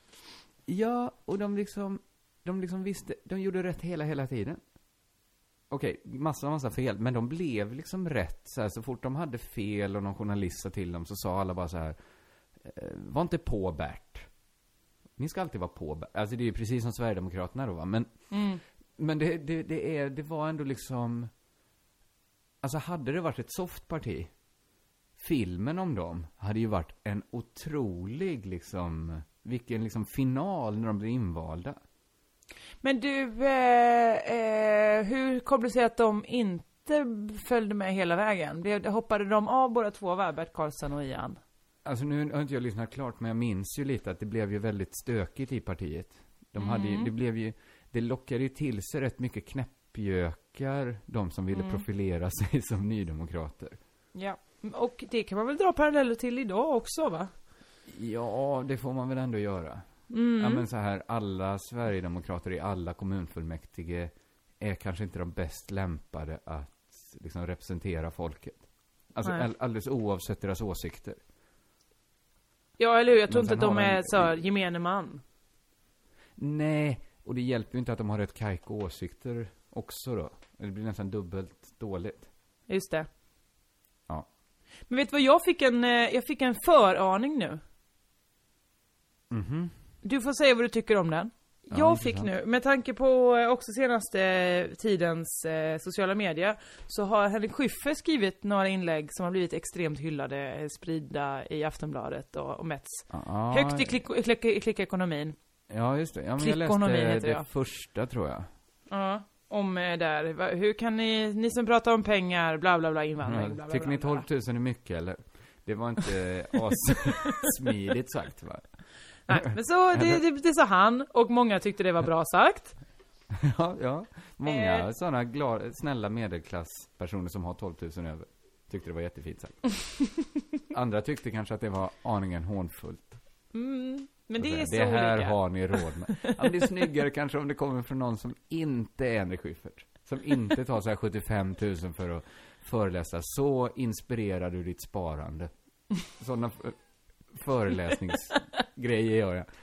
Ja, och de liksom, de liksom visste, de gjorde rätt hela, hela tiden. Okej, massa, massa fel, men de blev liksom rätt så här, så fort de hade fel och någon journalist sa till dem så sa alla bara så här, eh, var inte på Bert. Ni ska alltid vara på Bert. Alltså det är ju precis som Sverigedemokraterna då va, men, Mm. men det, det, det är, det var ändå liksom, alltså hade det varit ett soft parti, filmen om dem hade ju varit en otrolig liksom, vilken liksom final när de blir invalda. Men du, eh, eh, hur kom det sig att de inte följde med hela vägen? Blev, hoppade de av båda två, va? Bert Karlsson och Ian? Alltså nu har inte jag lyssnat klart, men jag minns ju lite att det blev ju väldigt stökigt i partiet. De hade ju, det blev ju, det lockade ju till sig rätt mycket knäppjökar, de som ville profilera sig som nydemokrater. Ja. Och det kan man väl dra paralleller till idag också, va? Ja, det får man väl ändå göra. Mm. Ja, men så här, alla Sverigedemokrater i alla kommunfullmäktige är kanske inte de bäst lämpade att liksom representera folket. Alltså Nej. all, alldeles oavsett deras åsikter. Ja, eller hur? Jag tror Men inte sen att de har de- är så här, gemene man. Nej, och det hjälper ju inte att de har rätt kajko åsikter också då. Det blir nästan dubbelt dåligt. Just det. Ja. Men vet du vad, jag fick en, eh, jag fick en föraning nu. Mhm. Du får säga vad du tycker om den. Ja, Jag intressant. fick nu, med tanke på eh, också senaste tidens eh, sociala medier, så har Henrik Schyffert skrivit några inlägg som har blivit extremt hyllade, eh, spridda i Aftonbladet och, och Mets. Ja, Högt i, klick, i, klick, i klickekonomin. Ja, just det. Ja, men jag Klickonomi läste heter det jag. första, tror jag. Ja, om eh, där. Va- Hur kan ni, ni som pratar om pengar, bla bla bla, invandring, bla bla Tycker bla, ni bla. tolv tusen är mycket, eller? Det var inte as-smidigt sagt, va? Nej, men så, det, det, det sa han, och många tyckte det var bra sagt. Ja, ja. Många Eh. sådana glada, snälla medelklasspersoner som har tolv tusen över tyckte det var jättefint sagt. Andra tyckte kanske att det var aningen hånfullt. Mm, men det är säga, så det här olika. har ni råd med. Ja, men det är snyggare kanske om det kommer från någon som inte är Henrik Schyffert. Som inte tar så här sjuttiofem tusen för att föreläsa. Så inspirerar du ditt sparande. Sådana f- föreläsningsgrejer gör jag.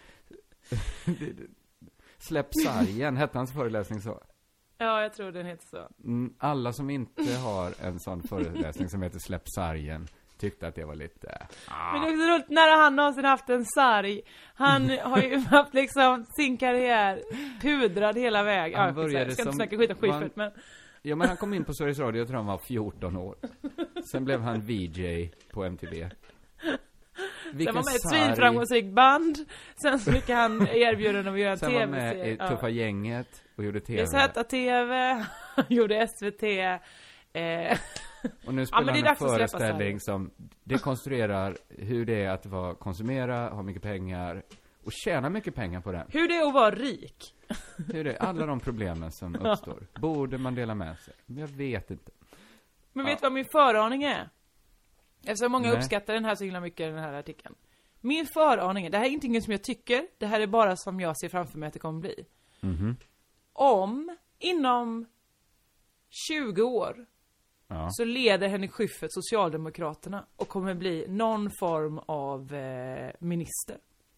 Släpp sargen, hette hans föreläsning så. Ja, jag tror den heter så. Mm, alla som inte har en sån föreläsning som heter Släpp sargen tyckte att det var lite... Ah. Men det är också roligt när han någonsin haft en sarg. Han har ju haft liksom sin karriär pudrad hela vägen. Han Ja, började jag ska som- inte snacka skit om Schyffert, men... Ja, men han kom in på Sveriges Radio, jag tror han var fjorton år. Sen blev han V J på M T V. Sen var med ett svinframgångsrikt band. Sen så fick han erbjudanden att göra Sen var tv-serie. med i Tuffa gänget och gjorde tv. Z T V, han gjorde S V T. Eh, Och nu Ja, spelar men det är han en dags att släppa föreställning som dekonstruerar hur det är att vara konsumera, ha mycket pengar och tjäna mycket pengar på det. hur det är att vara rik. Hur det är, alla de problemen som uppstår. Borde man dela med sig? Men jag vet inte. Men Ja. vet du vad min föraning är? Eftersom många Nej. uppskattar den här så himla mycket, den här artikeln. Min föraning är, det här är ingenting som jag tycker, det här är bara som jag ser framför mig att det kommer bli. Mhm. Om, inom tjugo år, Ja. så leder Henrik Schyffert Socialdemokraterna och kommer bli någon form av eh, minister.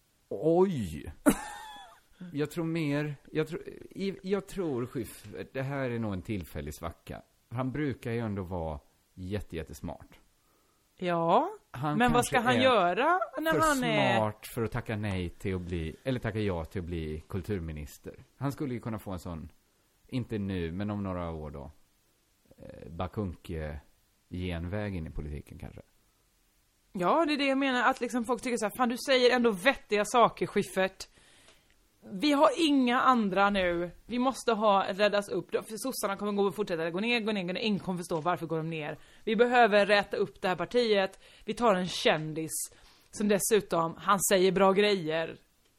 Oj! Jag tror mer, jag tror, i- jag tror Schyffert, det här är nog en tillfällig svacka. Han brukar ju ändå vara jätte, jättesmart. Ja, Han men vad kanske ska han är göra när för han är... smart för att tacka nej till att bli, eller tacka ja till att bli kulturminister. Han skulle ju kunna få en sån, inte nu, men om några år då, eh, Bakunke genväg in i politiken kanske. Ja, det är det jag menar, att liksom folk tycker så här, fan du säger ändå vettiga saker, Schyffert. Vi har inga andra nu. Vi måste ha räddas upp. För sossarna kommer gå och fortsätta gå ner, gå ner, gå ner. Ingen kommer förstå varför går de ner. Vi behöver rätta upp det här partiet. Vi tar en kändis som dessutom, han säger bra grejer.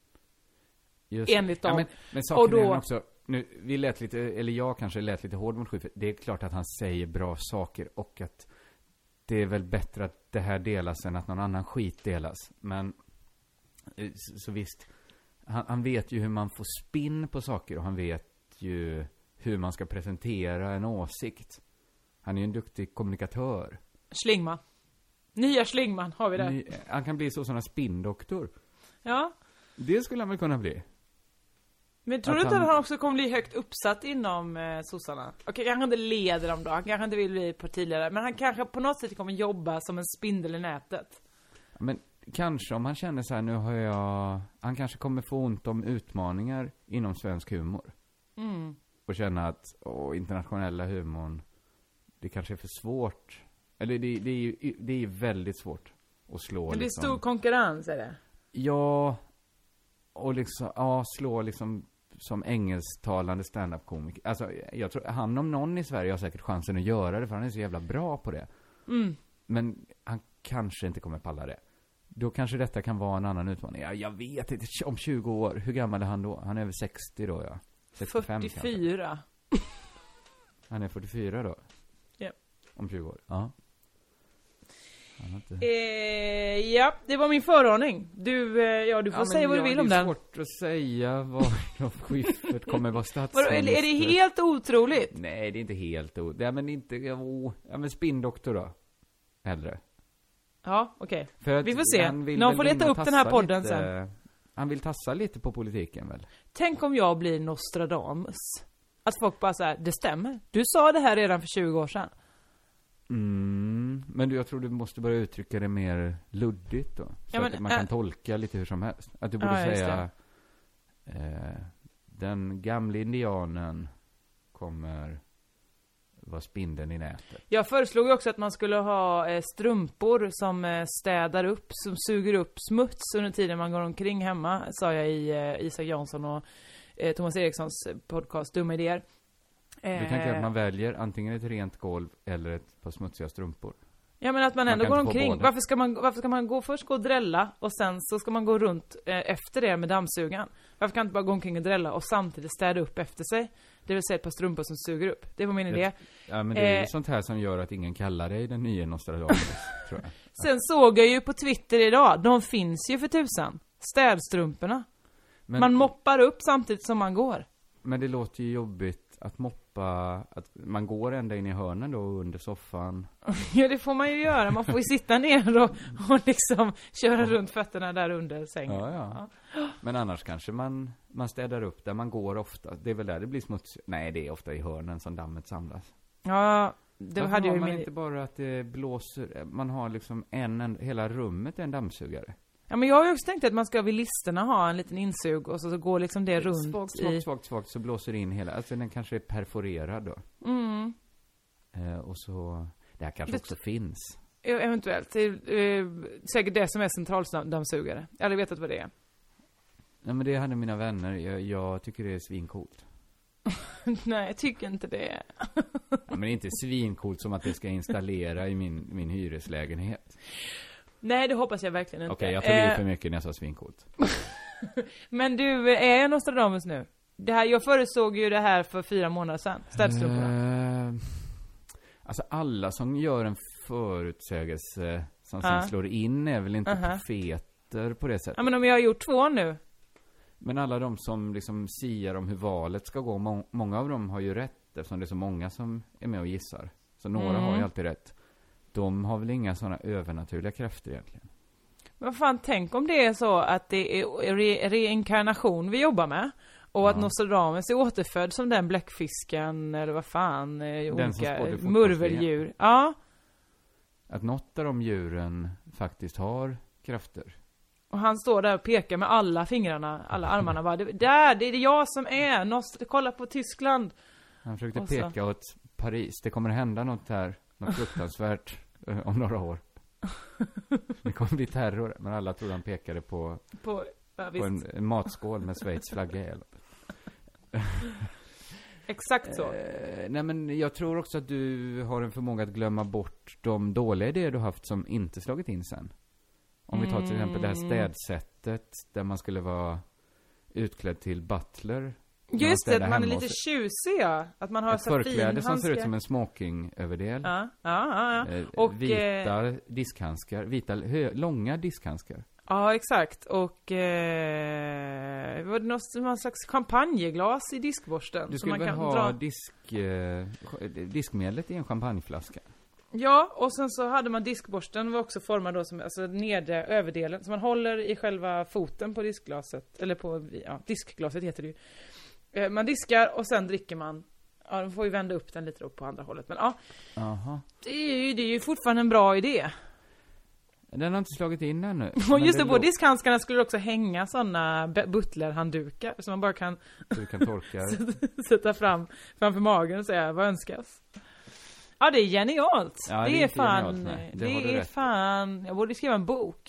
Just. Enligt dem. Ja, men, men saken Och då- är den också, nu, vi lät lite, eller jag kanske lät lite hård mot Schyffert. Det är klart att han säger bra saker och att det är väl bättre att det här delas än att någon annan skit delas. Men, eh, så, så visst, han, han vet ju hur man får spinn på saker och han vet ju hur man ska presentera en åsikt. Han är ju en duktig kommunikatör. Schlingman. Nya Schlingman har vi där. Ny, han kan bli så sån spinndoktor. Ja. Det skulle han väl kunna bli. Men tror Att du inte han- att han också kommer bli högt uppsatt inom eh, sossarna? Okej, kanske inte leder dem då. Han kanske inte vill bli partiledare. Men han kanske på något sätt kommer jobba som en spindel i nätet. Men kanske om han känner så här, nu har jag... Han kanske kommer få ont om utmaningar inom svensk humor. Mm. Och känna att, åh, internationella humorn, det kanske är för svårt. Eller det, det är ju det är ju väldigt svårt att slå. Men det är liksom. stor konkurrens, är det? Ja, och liksom, ja, slå liksom som engelsktalande stand-up-komiker. Alltså, jag tror, han om någon i Sverige har säkert chansen att göra det, för han är så jävla bra på det. Mm. Men han kanske inte kommer palla det. Då kanske detta kan vara en annan utmaning. Ja, jag vet inte, om tjugo år, hur gammal är han då? Han är väl sextio då, ja. sextiofem fyrtiofyra. kanske. Han är fyrtiofyra då? Ja. Om tjugo år? Ja. Han har inte... Eh, ja, det var min föraning. Du, eh, ja, du får Ja, men säga vad ja, du vill om Det är den. svårt att säga vad Schyffert kommer vara Vadå, statsminister. är, är det helt otroligt? Nej, det är inte helt o... Ja, men inte... Ja, ja men spinndoktor då. Hellre. Ja, okej. För att Vi får se. han vill Någon väl får leta in och upp den här tassa podden lite, sen. Han vill tassa lite på politiken väl? Tänk om jag blir Nostradamus. Att folk bara så här, det stämmer. Du sa det här redan för tjugo år sedan. Mm, men du, jag tror du måste börja uttrycka det mer luddigt då. Så Ja, men, att man kan äh, tolka lite hur som helst. Att du borde Ja, just säga eh, den gamla indianen kommer vara spindeln i nätet. Jag föreslog ju också att man skulle ha eh, strumpor som eh, städar upp, som suger upp smuts under tiden man går omkring hemma, sa jag i eh, Isak Jansson och eh, Thomas Erikssons podcast Dumma idéer. Du Eh, tänker att man väljer antingen ett rent golv eller ett par smutsiga strumpor. Ja, men att man Man ändå kan går inte få omkring. båda. Varför ska man, varför ska man gå först gå och drälla och sen så ska man gå runt eh, efter det med dammsugaren? Varför kan man inte bara gå omkring och drälla och samtidigt städa upp efter sig? Det vill säga ett par strumpor som suger upp. Det var min Jag- idé. Ja, men det är ju Eh. sånt här som gör att ingen kallar dig den nya Nostradamus, tror jag. Sen såg jag ju på Twitter idag, de finns ju för tusan. Städstrumporna. Men, Man moppar upp samtidigt som man går. men det låter ju jobbigt att moppa hoppa, att man går ända in i hörnen då under soffan. Ja, det får man ju göra. Man får ju sitta ner och, och liksom köra runt fötterna där under sängen. Ja, ja. ja. Men annars kanske man, man städar upp där man går ofta. Det är väl där det blir smutsigt. Nej, det är ofta i hörnen som dammet samlas. Ja, det Varför hade har jag ju man min... inte bara att det blåser, man har liksom en, en hela rummet är en dammsugare. Ja, men jag har ju också tänkt att man ska vid listerna ha en liten insug och så, så går liksom det runt svagt, i... svagt, svagt, svagt, så blåser det in hela, alltså den kanske är perforerad då. Mm. Eh, och så, det här kanske Det- också finns. Ja, eventuellt. Det är eh, säkert det som är centraldammsugare. Jag hade vetat vad det är. Nej, men det hade mina vänner, jag, jag tycker det är svincoolt. Nej, jag tycker inte det. Ja, men inte svincoolt som att det ska installera i min, min hyreslägenhet. Nej, det hoppas jag verkligen inte. Okej, jag tog i Eh, för mycket när jag sa svincoolt. Men du, är jag Nostradamus nu? Det här, jag förutsåg ju det här för fyra månader sedan. Städstrumporna. Eh, alltså alla som gör en förutsägelse som Ja. sen slår in är väl inte Aha. profeter på det sättet. Ja, men om jag har gjort två nu. Men alla de som liksom siar om hur valet ska gå, må- många av dem har ju rätt eftersom det är så många som är med och gissar. Så några Mm. har ju alltid rätt. De har väl inga sådana övernaturliga krafter egentligen. Men vad fan, tänk om det är så att det är re- reinkarnation vi jobbar med. Och att Ja. Nostradamus är återfödd som den bläckfisken, eller vad fan, eh, Den som olika spådde fotbolls-V M. murveldjur. Ja, Att något av de djuren faktiskt har krafter. och han står där och pekar med alla fingrarna, alla armarna bara, det, där, det är det jag som är, Nost- kolla på Tyskland. Han försökte Och så- peka åt Paris. Det kommer hända något här, något fruktansvärt eh, om några år. Det kommer bli terror. Men alla trodde han pekade på, På, ja, på visst. en, en matskål med Schweiz flagga i. Exakt så. Eh, nej, men jag tror också att du har en förmåga att glömma bort de dåliga idéer du haft som inte slagit in sen. Om vi tar till exempel det här städsättet där man skulle vara utklädd till butler. när man Just det, städar att man är hemma lite hos- tjusig, ja. Att man har Ett så fin förkläde som ser ut handske. som en smoking-överdel. Ja, ja, ja. ja. Eh, Och, vita diskhandskar, vita hö- långa diskhandskar. Ja, exakt. Och eh, var det något, någon slags champagneglas i diskborsten? Du som skulle väl ha dra... disk, eh, diskmedlet i en champagneflaska? Ja, och sen så hade man diskborsten var också formad då som, alltså nedre överdelen. Så man håller i själva foten på diskglaset. Eller på, ja, diskglaset heter det ju. Eh, man diskar och sen dricker man. Ja, man får ju vända upp den lite då på andra hållet. Men ja, Aha. det är ju, det är ju fortfarande en bra idé. Den har inte slagit in ännu. Och men just det, det på lå- diskhandskarna skulle det också hänga sådana butlerhanddukar. Så man bara kan Så du kan torka. sätta fram framför magen och säga vad önskas. Ja, det är genialt. Ja, det, det är är inte fan, genialt, nej. Det det, har du är rätt i. fan, jag borde skriva en bok.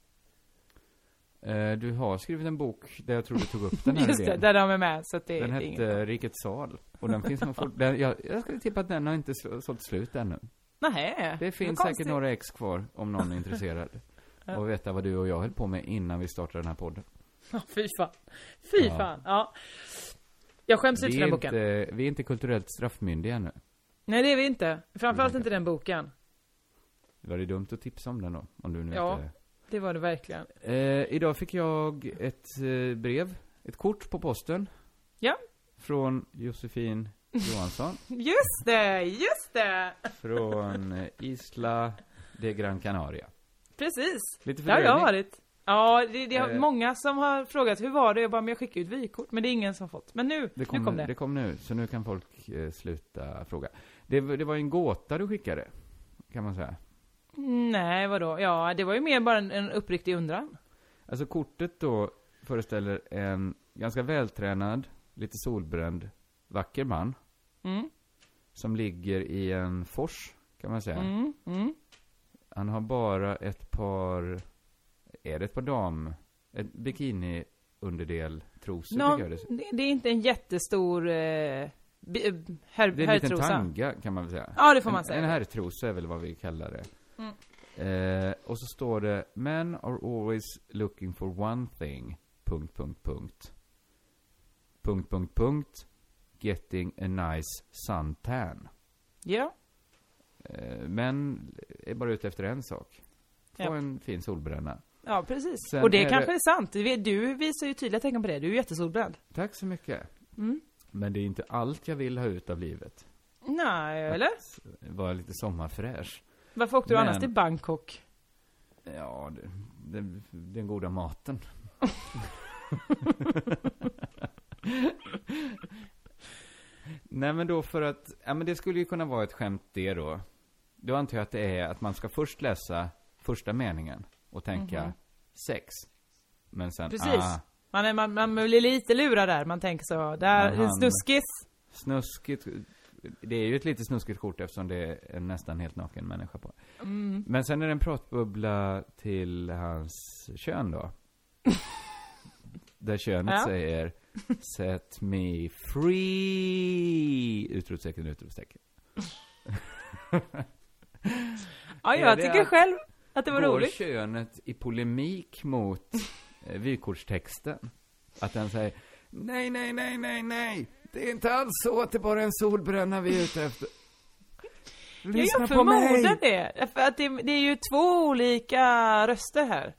Eh, du har skrivit en bok där jag tror du tog upp den här Just det, idén. där de är med, så att det, Den det är hette inget. Rikets sal. Och den finns nog fort, den, jag, jag skulle tippa att den har inte sl- sålt slut ännu. Nähä, Det finns vad säkert konstigt. några ex kvar om någon är intresserad. Ja. Och veta vad du och jag höll på med innan vi startade den här podden. Ja, fy fan. Fy Ja. fan, ja. Jag skäms ut Vi för är, den boken. inte, vi är inte kulturellt straffmyndiga ännu. Nej, det är vi inte. Framförallt Nej. inte den boken. Det var det dumt att tipsa om den då? Om du nu Ja. inte... Det var det verkligen. Eh, idag fick jag ett eh, brev, ett kort på posten. Ja. Från Josefin Johansson. Just det, just det! Från eh, Isla de Gran Canaria. Precis. Lite Där har jag fördröjning. varit. Ja, det, det är Eh. många som har frågat hur var det? Jag bara, men jag skickade ut vykort. Men det är ingen som fått. Men nu, Det kom, nu kom det. det kom nu, så nu kan folk eh, sluta fråga. Det, det var en gåta du skickade, kan man säga. Nej, vadå? Ja, det var ju mer bara en, en uppriktig undran. Alltså kortet då föreställer en ganska vältränad, lite solbränd, vacker man. Mm, Som ligger i en fors, kan man säga. mm, mm. Han har bara ett par, är det ett par dam, ett bikini underdel trosor Nå, tycker jag det. det, det är inte en jättestor eh, bi- eh, herr, Det är en liten herrtrosa. tanga kan man väl säga. Ja, det får man en, säga. En herrtrosa är väl vad vi kallar det. Mm. Eh, och så står det: Men are always looking for one thing. Punkt, punkt, punkt. Punkt, punkt, punkt. Getting a nice suntan. Ja, Eh, men är bara ute efter en sak. Få Ja. en fin solbränna. ja precis. Sen Och det är kanske det- är sant. Du vet- Du visar ju tydliga tecken på det. Du är ju jättesolbränd. Tack så mycket. Mm. Men det är inte allt jag vill ha ut av livet. Nej, eller? Att vara lite sommarfräsch. Varför åkte du Men- annars till Bangkok? Ja, det, det, den goda maten. Nej, men då för att, ja men det skulle ju kunna vara ett skämt det då. Då antar jag att det är att man ska först läsa första meningen och tänka Mhm. sex. Men sen, Precis. ah, Man, är, man, man blir lite lurad där. Man tänker så, där Men är han- snuskis. snuskigt. Det är ju ett lite snuskigt kort eftersom det är en nästan helt naken människa på. Mm. Men sen är det en pratbubbla till hans kön då. Där könet Ja. säger set me free! Utropstecken, utropstecken. Ja, Är jag det tycker att- själv att det var Går roligt. könet i polemik mot eh, vykortstexten? Att den säger nej, nej, nej, nej, nej. Det är inte alls så att det bara är en solbränna vi är ute efter. Ja, Lyssna jag på mig! förmodar det. För att det, det är ju två olika röster här.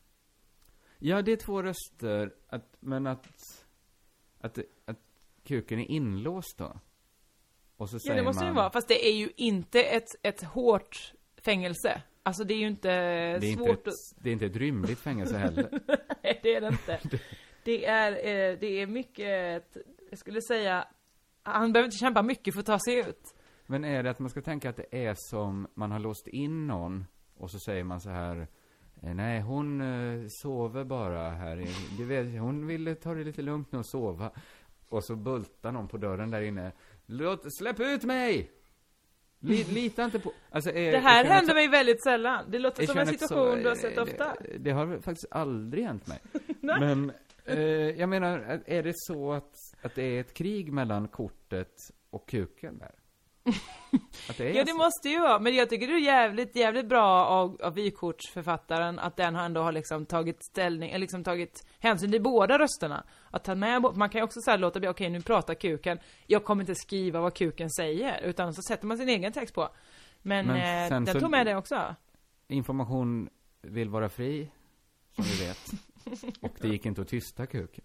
Ja, det är två röster, att, men att, att, att kuken är inlåst då. Och så Ja, säger det måste man, ju vara. Fast det är ju inte ett, ett hårt fängelse. Alltså det är ju inte det är, svårt inte ett, att... det är inte ett rymligt fängelse heller. Nej, det är det inte. Det är, eh, det är mycket, jag skulle säga, han behöver inte kämpa mycket för att ta sig ut. Men är det att man ska tänka att det är som man har låst in någon och så säger man så här, eh, nej hon eh, sover bara här. i- Du vet, hon ville ta det lite lugnt nu och sova. Och så bultar någon på dörren där inne. Låt, släpp ut mig! Li, lita inte på... Alltså, är, Det här är könet händer så- mig väldigt sällan. Det låter är som en könet situation så- du har sett eh, ofta. Det, det har faktiskt aldrig hänt mig. Men eh, jag menar, är det så att, att det är ett krig mellan kortet och kuken där? Att det är Ja, det så? måste ju vara. Men jag tycker det är jävligt, jävligt bra av, av vykortsförfattaren att den har ändå har liksom tagit ställning, eller liksom tagit hänsyn till båda rösterna. Att ta med, bo- man kan ju också så här låta bli, okej nu pratar kuken, jag kommer inte skriva vad kuken säger, utan så sätter man sin egen text på. Men, Men eh, sen den så- tog med det också. Information vill vara fri, som vi vet. Och det gick inte att tysta kuken.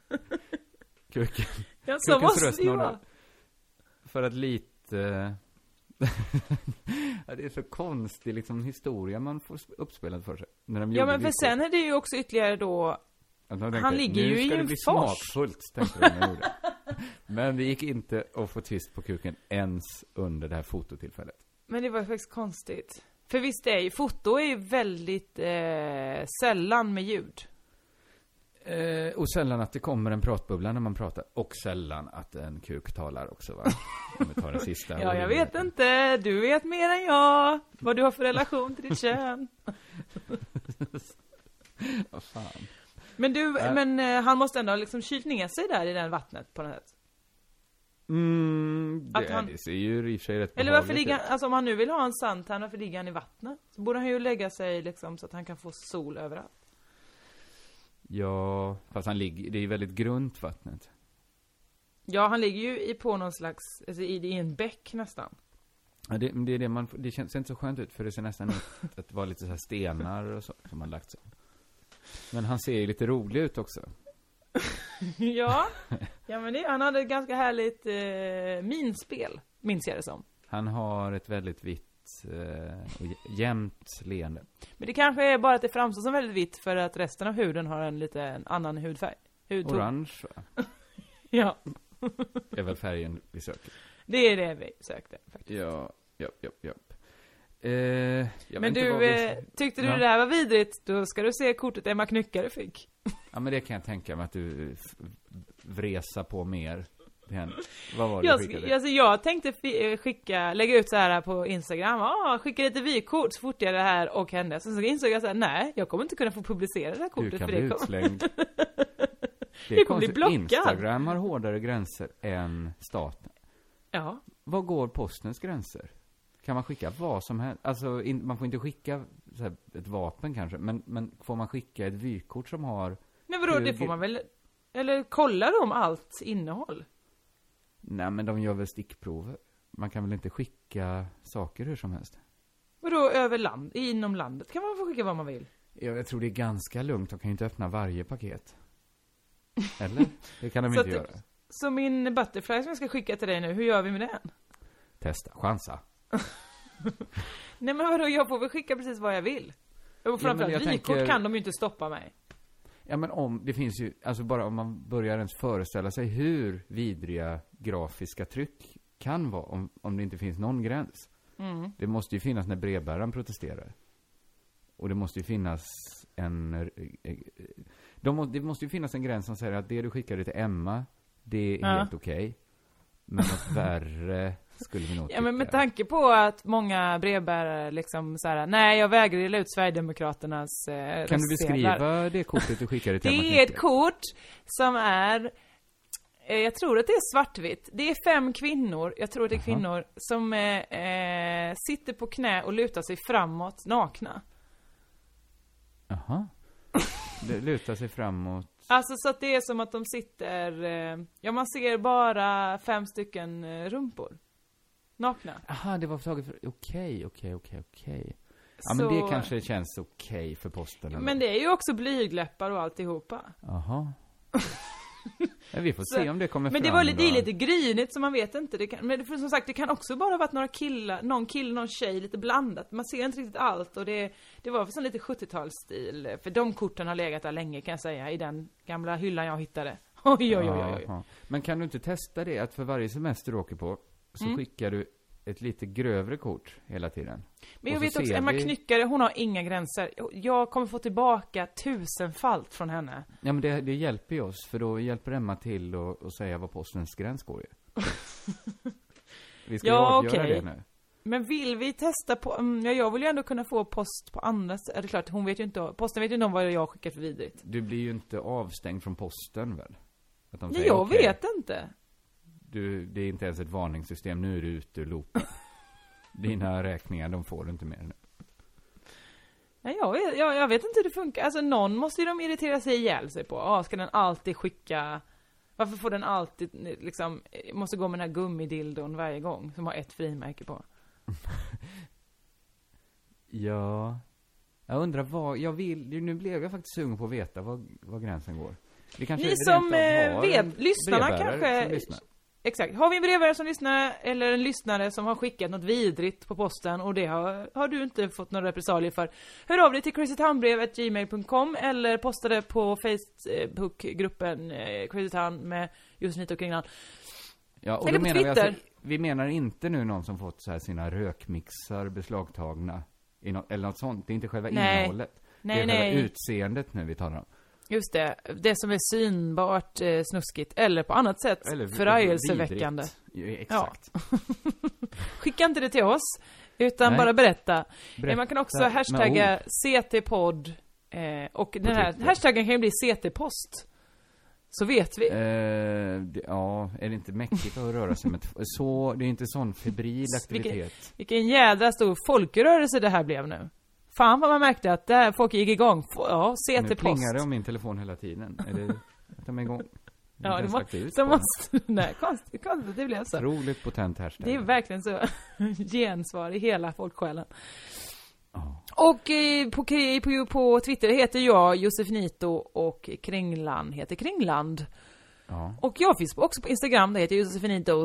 Kuken. Ja, så Kukens måste röst det ju nådde- vara. För att lite... ja, det är så konstig liksom, historia man får uppspelad för sig. När de Ja, gjorde men för villkor. sen är det ju också ytterligare då, Att de tänkte, han ligger ju nu i ska det en bli fors. smakfullt, tänkte de när de gjorde. Men det gick inte att få tyst på kuken ens under det här fototillfället. men det var faktiskt konstigt. För visst är ju, foto är ju väldigt eh, sällan med ljud. Eh, och sällan att det kommer en pratbubbla när man pratar. Och sällan att en kuk talar också, va? Om vi tar den sista. Ja, jag vet inte. Du vet mer än jag. Vad du har för relation till ditt kön. Vad fan. Men du, Äh. men eh, han måste ändå ha liksom kylt ner sig där i den vattnet på något sätt. Mm, det, Att han- det ser ju i och för sig rätt Eller varför behagligt ligger ut. han, alltså om han nu vill ha en suntan, varför ligger han i vattnet? Så borde han ju lägga sig liksom så att han kan få sol överallt. Ja, fast han ligger, det är ju väldigt grunt vattnet. Ja, han ligger ju i på någon slags, alltså i, i en bäck nästan. Ja, det, det är det man, det känns inte så skönt ut för det ser nästan ut att vara lite så här stenar och så som har lagt sig. Men han ser ju lite rolig ut också. Ja, ja men det, han hade ett ganska härligt eh, minspel, minns jag det som. Han har ett väldigt vitt eh, och jä- jämnt leende. Men det kanske är bara att det framstår som väldigt vitt för att resten av huden har en lite en annan hudfärg. Hudton. Orange, va? Ja, är väl färgen vi söker. det är det vi sökte faktiskt. Ja, ja, ja, ja. Eh, jag vet Men inte vad du, vi- eh, tyckte du Ja. det här var vidrigt, då ska du se kortet Emma Knyckare fick. Ja, men det kan jag tänka mig att du f- vresa på mer. till henne. Vad var det Jag, du skickade? alltså jag tänkte fi- skicka, lägga ut så här på Instagram, ah, skicka lite vykort så fort jag det här och henne. Sen så insåg jag så här, nej, jag kommer inte kunna få publicera det här kortet. Du kan för bli det kommer... utslängd. Det Jag kommer bli blockad. Instagram har hårdare gränser än staten. Ja. Vad går postens gränser? Kan man skicka vad som helst? Alltså, in, man får inte skicka så här, ett vapen kanske, men, men får man skicka ett vykort som har... Men vadå, det Hur- får man väl, eller kollar de allt innehåll? Nej, men de gör väl stickprover. Man kan väl inte skicka saker hur som helst? Vadå, över land, inom landet kan man få skicka vad man vill? Ja, jag tror det är ganska lugnt. De kan ju inte öppna varje paket. Eller? Det kan de Så inte att göra. Så min butterfly som jag ska skicka till dig nu, hur gör vi med den? Testa, chansa. Nej men vadå, jag får väl skicka precis vad jag vill. Och framförallt ja, vykort tänker... kan de ju inte stoppa mig. Ja men om, det finns ju, alltså bara om man börjar ens föreställa sig hur vidriga grafiska tryck kan vara, om, om det inte finns någon gräns. Mm. Det måste ju finnas när brevbäraren protesterar. Och det måste ju finnas en... De må, det måste ju finnas en gräns som säger att det du skickade till Emma, det är ja. helt okej. Okay. Men något värre skulle vi nog tycka. Ja, men med tanke på att många brevbärare liksom så här, nej, jag vägrar dela ut Sverigedemokraternas eh, Kan du beskriva det kortet du skickade till Emma? Det är ett kort som är... Jag tror att det är svartvitt. Det är fem kvinnor, jag tror att det är kvinnor, Aha. som eh, sitter på knä och lutar sig framåt nakna. Jaha. Det lutar sig framåt. Alltså så att det är som att de sitter... Eh, ja, man ser bara fem stycken eh, rumpor. Nakna. Aha, det var taget för... Okej, okej, okej, okej. Ja, så... men det kanske känns okej för posten. Eller? Men det är ju också blygläppar och alltihopa. Jaha. Ja, vi får se så, om det kommer men fram. Men det var lite, det är lite grynigt så man vet inte. Det kan, men som sagt, det kan också bara varit några killar, någon kill, någon tjej, lite blandat. Man ser inte riktigt allt och det, det var för sån lite sjuttiotalsstil. För de korten har legat där länge kan jag säga, i den gamla hyllan jag hittade. Oj, oj, oj, oj. Aha. Men kan du inte testa det, att för varje semester du åker på så mm. skickar du ett lite grövre kort hela tiden? Men jag vet också, Emma vi... Knyckare, hon har inga gränser. Jag kommer få tillbaka tusenfalt från henne. Ja, men det, det hjälper ju oss, för då hjälper Emma till och, och säga vad postens gräns går ju. Vi ska ja, avgöra okay. det nu. Men vill vi testa på... Ja, jag vill ju ändå kunna få post på andra... Är det klart, hon vet ju inte... Posten vet ju inte om vad jag skickar för vidrigt. Du blir ju inte avstängd från posten, väl? Att de ja, säger, jag okay, vet inte. Du, det är inte ens ett varningssystem. Nu är du ute ur loopen. Dina räkningar, de får du inte mer nu. Ja, jag, vet, jag, jag vet inte hur det funkar. Alltså, någon måste ju de irritera sig ihjäl sig på. Ja, ska den alltid skicka... Varför får den alltid liksom... Måste gå med den här gummidildon varje gång som har ett frimärke på. Ja... Jag undrar vad... Jag vill... Nu blev jag faktiskt sugen på att veta vad, vad gränsen går. Det kanske Ni som eh, vet, lyssnarna kanske... Exakt. Har vi en brevbärare som lyssnar eller en lyssnare som har skickat något vidrigt på posten och det har, har du inte fått några repressalier för, hör av dig till crazytownbrev at gmail dot com eller posta det på Facebookgruppen eh, Crazytown med Josefin och Kringland. Ja, och då menar vi, alltså, vi menar inte nu någon som fått så här sina rökmixar beslagtagna i no- eller något sånt. Det är inte själva nej. innehållet. Nej, det är nej. själva utseendet nu vi talar om. Just det, det som är synbart eh, snuskigt eller på annat sätt eller, förargelseväckande. Ja, exakt. Ja. Skicka inte det till oss utan Nej. bara berätta. berätta. Man kan också hashtagga C T-podd eh, och den här hashtaggen kan ju bli C T-post. Så vet vi. Eh, det, ja, är det inte mäktigt att röra sig med t- så det är inte sån febril aktivitet. Vilken, vilken jädra stor folkrörelse det här blev nu. Fan vad man märkte att där folk gick igång. Ja, C T-post. Nu plingar det om min telefon hela tiden. Är det att de är igång? Det ja, det måste... Så måste nej, konstigt, konstigt, det blev så. Otroligt potent hashtag. Det är verkligen så gensvar i hela folksjälen. Oh. Och eh, på, på, på Twitter heter jag Josefinito och Kringland heter Kringland. Ja. Och jag finns också på Instagram, det heter Josefinito.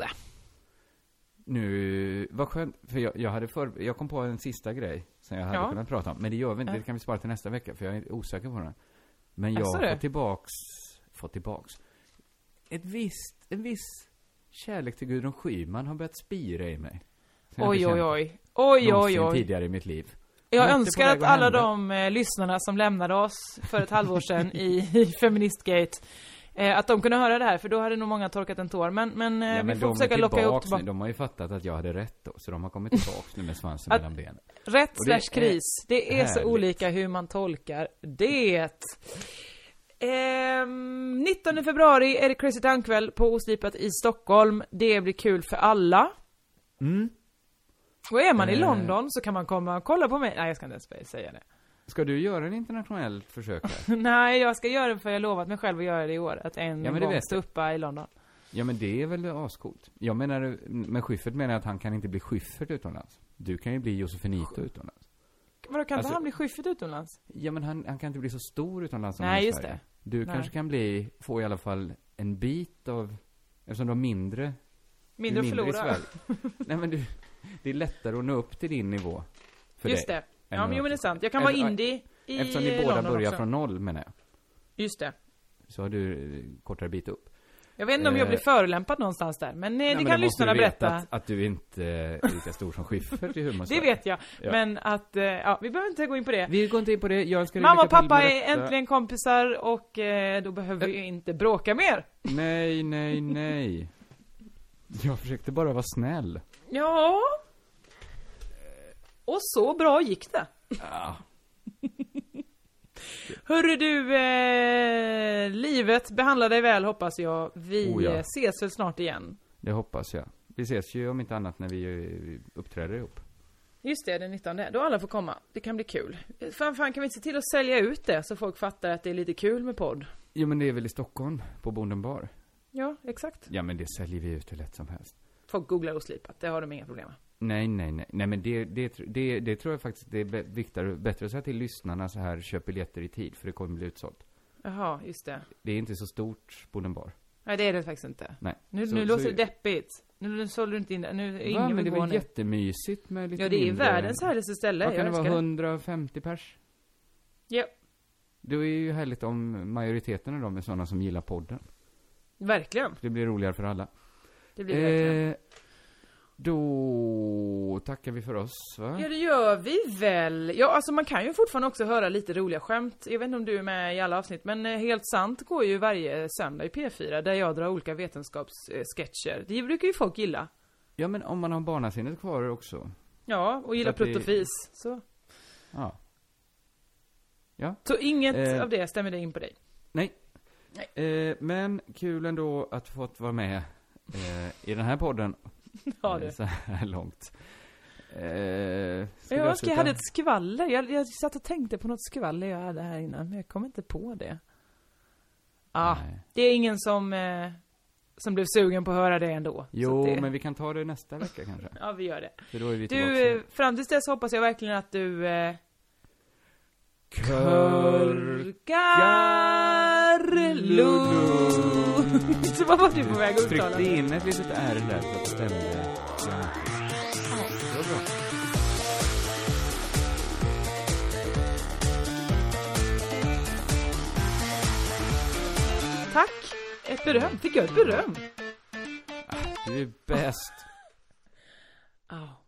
Nu, vad skönt, för jag, jag hade för, jag kom på en sista grej som jag hade ja. kunnat prata om, men det gör vi inte, ja. det kan vi spara till nästa vecka, för jag är osäker på den. Men jag har fått tillbaks, fått tillbaks, ett visst, en viss kärlek till Gudrun Schyman har börjat spira i mig. Oj, oj, oj, oj, oj, oj. tidigare i mitt liv. Jag önskar att alla hända. de eh, lyssnarna som lämnade oss för ett halvår sedan i, i Feministgate Eh, att de kunde höra det här, för då hade nog många torkat en tår. Men, men, eh, ja, men vi får försöka locka ihop tillbaka. De har ju fattat att jag hade rätt då, så de har kommit tillbaka nu med svansen mellan benen. Rätt slash kris, det är härligt. Så olika hur man tolkar det. Eh, nittonde februari är det Crazy Town-kväll på Oslipat i Stockholm. Det blir kul för alla. Mm. Och är man eh. i London så kan man komma och kolla på mig. Nej, jag ska inte ens säga det. Ska du göra en internationell försök här? Nej, jag ska göra det för jag har lovat mig själv att göra det i år. Att en ja, gång stå uppa i London. Ja, men det är väl ascoolt. Jag menar, med Schyffert menar jag att han kan inte bli Schyffert utomlands. Du kan ju bli Josefinito utomlands. Vadå, kan alltså, inte han bli Schyffert utomlands? Ja, men han, han kan inte bli så stor utomlands som Nej, han i just Sverige. det. Du Nej. kanske kan bli, få i alla fall en bit av, eftersom de har mindre, Mindre att mindre i förlora. Sverige. Nej, men du, det är lättare att nå upp till din nivå. För Just dig, det. än Ja, att- men jo, men det är sant. Jag kan vara Eftersom- indie i Eftersom ni båda London börjar också. från noll, menar jag. Just det. Så har du eh, kortare bit upp. Jag vet inte om jag Eh, blir förolämpad någonstans där. Men eh, Nej, det men kan då måste lyssnarna du veta berätta. Att, att du inte är lika stor som Schyffert i humor. Det vet jag. Ja. Men att, eh, ja, vi behöver inte gå in på det. Vi går inte in på det. Jag önskar dig Mamma och lycka till pappa med är detta. äntligen kompisar och eh, då behöver vi ju inte bråka mer. Nej, nej, nej. Jag försökte bara vara snäll. Ja. Och så bra gick det. Ja. Hörru du, eh, livet behandlar dig väl hoppas jag. Vi Oh ja. eh, ses väl snart igen. Det hoppas jag. Vi ses ju om inte annat när vi eh, uppträder ihop. Just det, den nittonde. Då alla får komma. Det kan bli kul. Fan, fan kan vi inte se till att sälja ut det så folk fattar att det är lite kul med podd? Jo, men det är väl i Stockholm, på Bonden bar. Ja, exakt. Ja, men det säljer vi ut hur lätt som helst. Folk googlar och slipat, det har de inga problem med. Nej, nej, nej. Nej, men det, det, det, det tror jag faktiskt det är be- viktigare, bättre att säga till lyssnarna så här, köp biljetter i tid, för det kommer bli utsålt. Jaha, just det. Det är inte så stort, Bonden bar. Nej, det är det faktiskt inte. Nej. Nu, Så- nu så- låter det deppigt. Nu, nu sålde du inte in det. Nu är Va? ingen Men vill det gå var ner. jättemysigt med lite Ja, det är mindre... världens härligaste ställe. Vad kan Jag det vara, älskar det. hundrafemtio pers? Ja, Det är ju härligt om majoriteten av dem är sådana som gillar podden. verkligen. Det blir roligare för alla. Det blir det verkligen. Eh, då tackar vi för oss, va? Ja, det gör vi väl. Ja, alltså man kan ju fortfarande också höra lite roliga skämt. Jag vet inte om du är med i alla avsnitt, men eh, Helt sant går ju varje söndag i P fyra där jag drar olika vetenskapssketcher. Det brukar ju folk gilla. Ja, men om man har barnasinnet kvar också. Ja, och gillar Så att prutt och det- fis. Så. Ja. Ja, Så inget Eh. av det stämmer det in på dig. nej. Nej. Eh, men kul ändå att fått vara med eh, i den här podden. Ja, eh, det. Så här långt. Eh, ska vi Jag ska, avsluta? jag hade ett skvaller. Jag, jag satt och tänkte på något skvaller jag hade här innan, men jag kom inte på det. Ja, Nej. det är ingen som, eh, som blev sugen på att höra det ändå. Så Jo, att det, men vi kan ta det nästa vecka kanske. Ja, vi gör det. För då är vi tillbaka. Du, eh, fram tills dess hoppas jag verkligen att du eh, Kör lugnt. Så vad var du på väg att uttala? Tryckte in ett litet R där så att det stämde. Ja. Det var bra. Tack. Ett beröm. Fick jag ett beröm? Du är bäst. Ja.